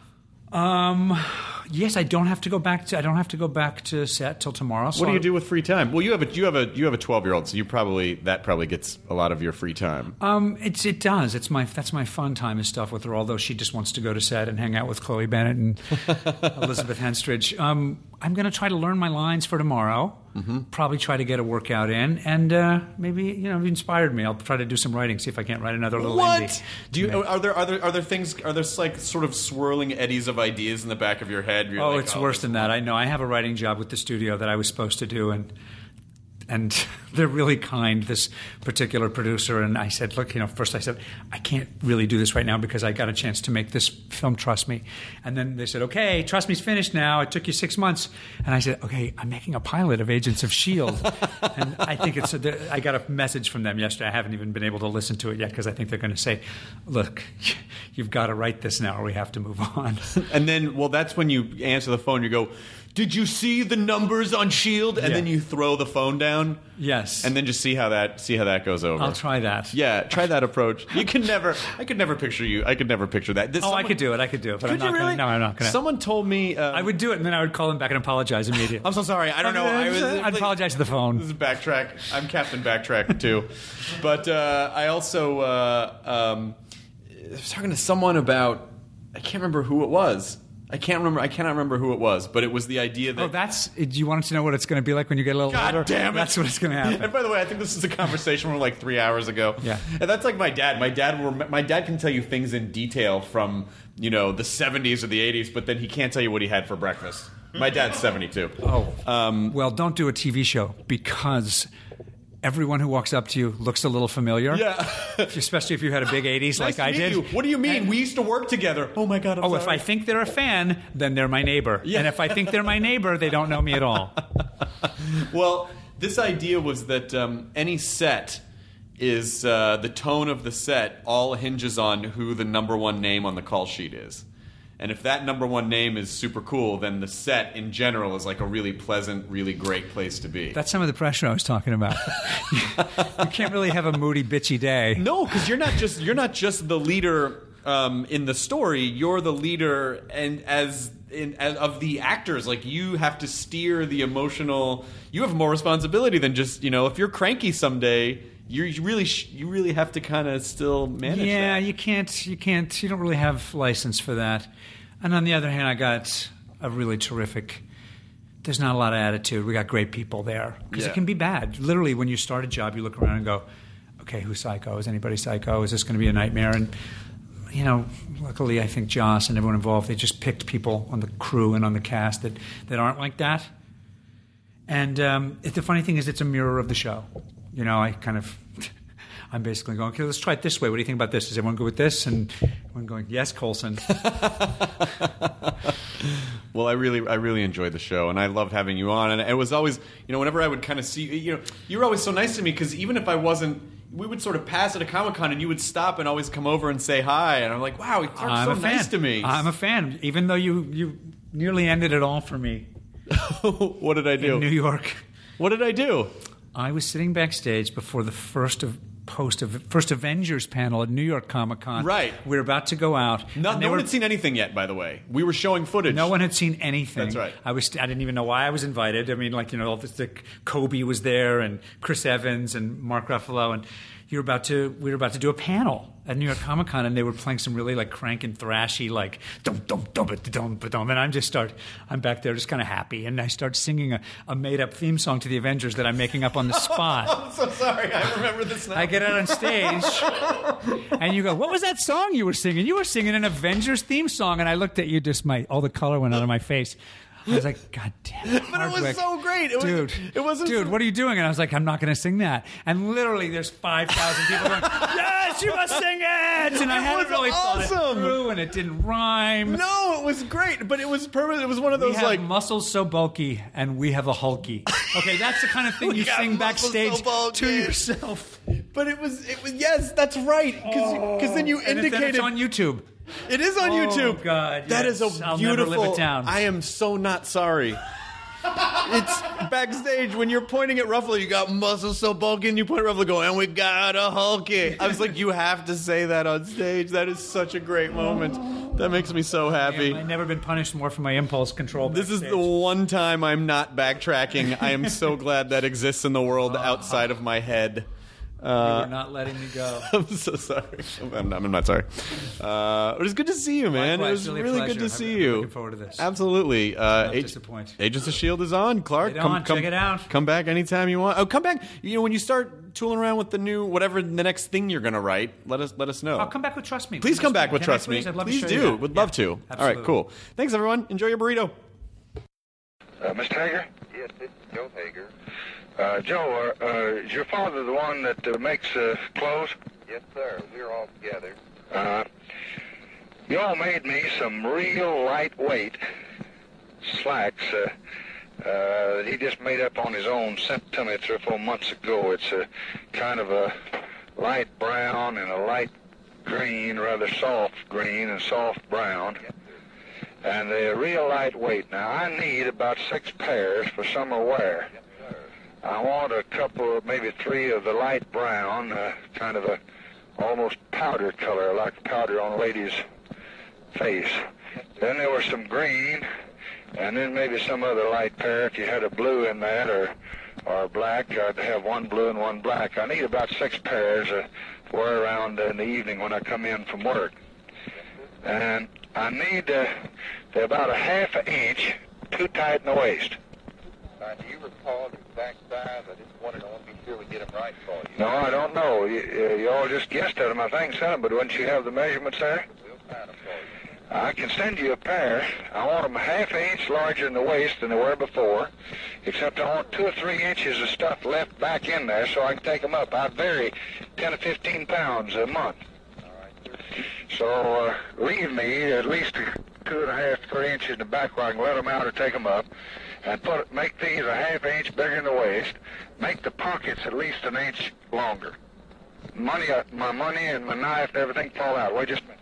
Um, yes, I don't have to go back to. I don't have to go back to set till tomorrow. So What do you do with free time? Well, you have a you have a you have a twelve year old, so you probably that probably gets a lot of your free time. Um, it's it does. It's my that's my fun time and stuff with her. Although she just wants to go to set and hang out with Chloe Bennett and Elizabeth Henstridge. Um, I'm going to try to learn my lines for tomorrow. Mm-hmm. Probably try to get a workout in, and uh, maybe you know, it inspired me. I'll try to do some writing. See if I can't write another little What? indie. Do you are there are there are there things are there like sort of swirling eddies of ideas in the back of your head? You're Oh, like, it's worse than that. I know. I have a writing job with the studio that I was supposed to do, and and they're really kind, this particular producer. And I said, look, you know, first I said, I can't really do this right now because I got a chance to make this film, trust me. And then they said, okay, trust me's finished now. It took you six months. And I said, okay, I'm making a pilot of Agents of S H I E L D. And I think it's, a, I got a message from them yesterday. I haven't even been able to listen to it yet because I think they're going to say, look, you've got to write this now or we have to move on. And then, well, that's when you answer the phone. You go, did you see the numbers on S H I E L D? And Yeah. then you throw the phone down. Yes. And then just see how that see how that goes over. I'll try that. Yeah, try that approach. You can never. I could never picture you. I could never picture that. This, Oh, I someone- could do it. I could do it. But Could I'm you not really? Gonna, no, I'm not going to. Someone told me. Uh, I would do it, and then I would call him back and apologize immediately. I'm so sorry. I don't know. I was, I'd apologize to the phone. This is backtrack. I'm Captain Backtrack too, but uh, I also uh, um, I was talking to someone about. I can't remember who it was. I can't remember. I cannot remember who it was, but it was the idea that. Oh, that's. Do you want to know what it's going to be like when you get a little God older? damn it! That's what it's going to happen. And by the way, I think this is a conversation from like three hours ago. Yeah. And that's like my dad. My dad will. My dad can tell you things in detail from you know the seventies or the eighties, but then he can't tell you what he had for breakfast. My dad's seventy-two. Oh. Um, Well, don't do a T V show because everyone who walks up to you looks a little familiar. yeah. Especially if you had a big eighties Nice like to I meet did. you. What do you mean? And- We used to work together. Oh my god. I'm Oh, if sorry. I think they're a fan, then they're my neighbor. Yeah. And if I think they're my neighbor, they don't know me at all. Well, this idea was that um, any set is uh, the tone of the set all hinges on who the number one name on the call sheet is. And if that number one name is super cool, then the set in general is like a really pleasant, really great place to be. That's some of the pressure I was talking about. You can't really have a moody, bitchy day. No, because you're not just you're not just the leader um, in the story. You're the leader, and as in as, of the actors, like you have to steer the emotional. You have more responsibility than just you know. If you're cranky someday, you're, you really sh- you really have to kind of still manage. Yeah, that. you can't. You can't. You don't really have license for that. And on the other hand, I got a really terrific. There's not a lot of attitude. We got great people there because Yeah. it can be bad. Literally, when you start a job, you look around and go, "Okay, who's psycho? Is anybody psycho? Is this going to be a nightmare?" And you know, luckily, I think Joss and everyone involved, they just picked people on the crew and on the cast that that aren't like that. And um, it, the funny thing is, it's a mirror of the show. You know, I kind of. I'm basically going, okay, let's try it this way. What do you think about this? Is everyone good with this? And everyone going, yes, Coulson. Well, I really, I really enjoyed the show, and I loved having you on. And it was always, you know, whenever I would kind of see, you know, you were always so nice to me because even if I wasn't, we would sort of pass at a Comic-Con, and you would stop and always come over and say hi. And I'm like, wow, you're I'm so a fan. nice to me. I'm a fan, even though you, you nearly ended it all for me What did I do? in New York. What did I do? I was sitting backstage before the first of post of first Avengers panel at New York Comic Con. Right. We were about to go out. No, and they no one were- had seen anything yet, by the way. We were showing footage. No one had seen anything. That's right. I was. I didn't even know why I was invited. I mean, like you know, all this, the, Kobe was there, and Chris Evans, and Mark Ruffalo, and you were about to. We were about to do a panel at New York Comic Con, and they were playing some really like crank and thrashy, like dum dum dum dum dum dum. And I'm just start. I'm back there, just kind of happy, and I start singing a, a made up theme song to the Avengers that I'm making up on the spot. I'm so sorry. I remember this now. I get out on stage, and you go, "What was that song you were singing? You were singing an Avengers theme song." And I looked at you, just my all the color went out of my face. I was like, "God damn it, But it was Hardwick." so great. It was- dude. it wasn't dude. so- What are you doing? And I was like, "I'm not going to sing that." And literally, there's five thousand people going, "Yes, you must sing it!" And I It hadn't was really thought awesome. it through, and it didn't rhyme. No, it was great, but it was perfect. It was one of We those have like muscles so bulky, and we have a hulky. Okay, that's the kind of thing We you got sing muscles so backstage bulky. to yourself. But it was, it was yes, that's right. Because then you And it's- indicated then it's on YouTube. it is on Oh, YouTube. God, that yes. is a I'll never beautiful. live it down. I am so not sorry. It's backstage when you're pointing at Ruffalo, you got muscles so bulky, and you point at Ruffalo, go, and we got a Hulky. I was like, you have to say that on stage. That is such a great moment. That makes me so happy. I've never been punished more for my impulse control. This is backstage. the one time I'm not backtracking. I am so glad that exists in the world outside of my head. You Uh, were not letting me go. I'm so sorry. I'm not, I'm not sorry. Uh, it was good to see you, man. Likewise, it was really a really pleasure. good to I'm- see I'm you. looking forward to this. Absolutely. Uh, Not Ag- disappoint. Agents of S H I E L D is on. Clark, Get come, on, come, check it out. Come back anytime you want. Oh, come back. You know, when you start tooling around with the new, whatever the next thing you're going to write, let us let us know. I'll come back with Trust Me. Please come back with Can I Trust Me. please? I'd love to Please show do. you that. Would Yeah, love to. All right, absolutely. cool. Thanks, everyone. Enjoy your burrito. Uh, Mister Hager? Yes, it's Joe Hager. Uh, Joe, uh, uh, is your father the one that uh, makes uh, clothes? Yes, sir. We're all together. Uh, you all made me some real lightweight slacks uh, uh, that he just made up on his own, sent to me three or four months ago. It's a kind of a light brown and a light green, rather soft green and soft brown. Yes, sir. And they're real lightweight. Now, I need about six pairs for summer wear. Yes, sir. I want a couple, maybe three of the light brown, uh, kind of a almost powder color, like powder on a lady's face. Then there was some green, and then maybe some other light pair. If you had a blue in that or or black, I'd have one blue and one black. I need about six pairs uh, to wear around in the evening when I come in from work. And I need uh, they're about a half an inch too tight in the waist. Now, do you recall the exact size? I just wanted to be sure we get them right for you. No, I don't know. You, you you all just guessed at them. I think sent them, but wouldn't you have the measurements there? We'll find them for you. I can send you a pair. I want them a half an inch larger in the waist than they were before, except I want two or three inches of stuff left back in there so I can take them up. I vary ten to fifteen pounds a month. All right, sir. So uh, leave me at least two and a half, three inches in the back where I can let them out or take them up, and put make these a half inch bigger in the waist. Make the pockets at least an inch longer. Money, uh, my money and my knife and everything fall out. Wait just a minute.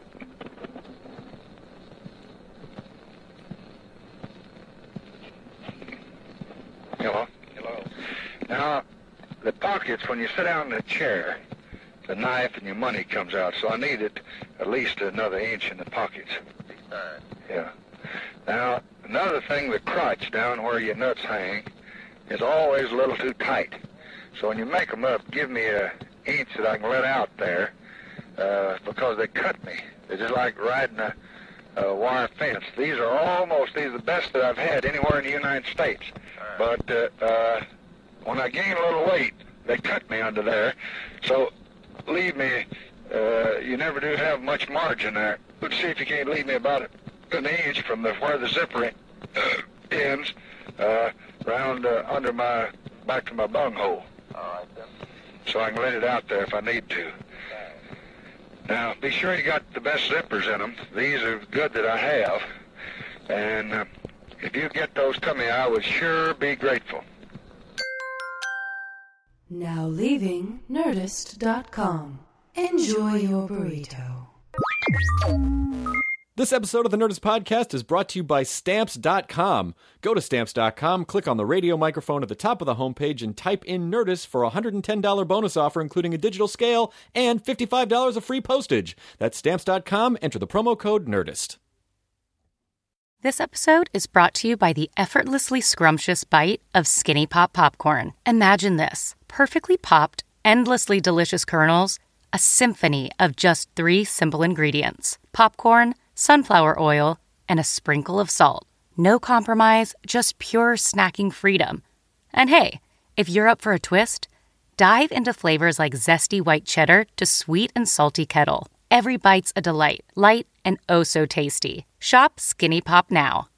Hello. Hello. Now, the pockets, when you sit down in a chair, the knife and your money comes out, so I need it at least another inch in the pockets. Be fine. Yeah. Now, another thing, the crotch down where your nuts hang is always a little too tight. So when you make them up, give me a inch that I can let out there, uh, because they cut me. They're just like riding a, a wire fence. These are almost, these are the best that I've had anywhere in the United States. But uh, uh, when I gain a little weight, they cut me under there. So leave me, uh, you never do have much margin there. Let's see if you can't leave me about an inch from the, where the zipper uh, ends, uh, round uh, under my, back to my bunghole. All right, then. So I can let it out there if I need to. Now, be sure you got the best zippers in them. These are good that I have. And uh, if you get those to me, I would sure be grateful. Now leaving Nerdist dot com. Enjoy your burrito. This episode of the Nerdist Podcast is brought to you by Stamps dot com. Go to Stamps dot com, click on the radio microphone at the top of the homepage, and type in Nerdist for a one hundred ten dollars bonus offer, including a digital scale and fifty-five dollars of free postage. That's Stamps dot com. Enter the promo code NERDIST. This episode is brought to you by the effortlessly scrumptious bite of Skinny Pop Popcorn. Imagine this. Perfectly popped, endlessly delicious kernels, a symphony of just three simple ingredients. Popcorn, sunflower oil, and a sprinkle of salt. No compromise, just pure snacking freedom. And hey, if you're up for a twist, dive into flavors like zesty white cheddar to sweet and salty kettle. Every bite's a delight, light and oh so tasty. Shop Skinny Pop now.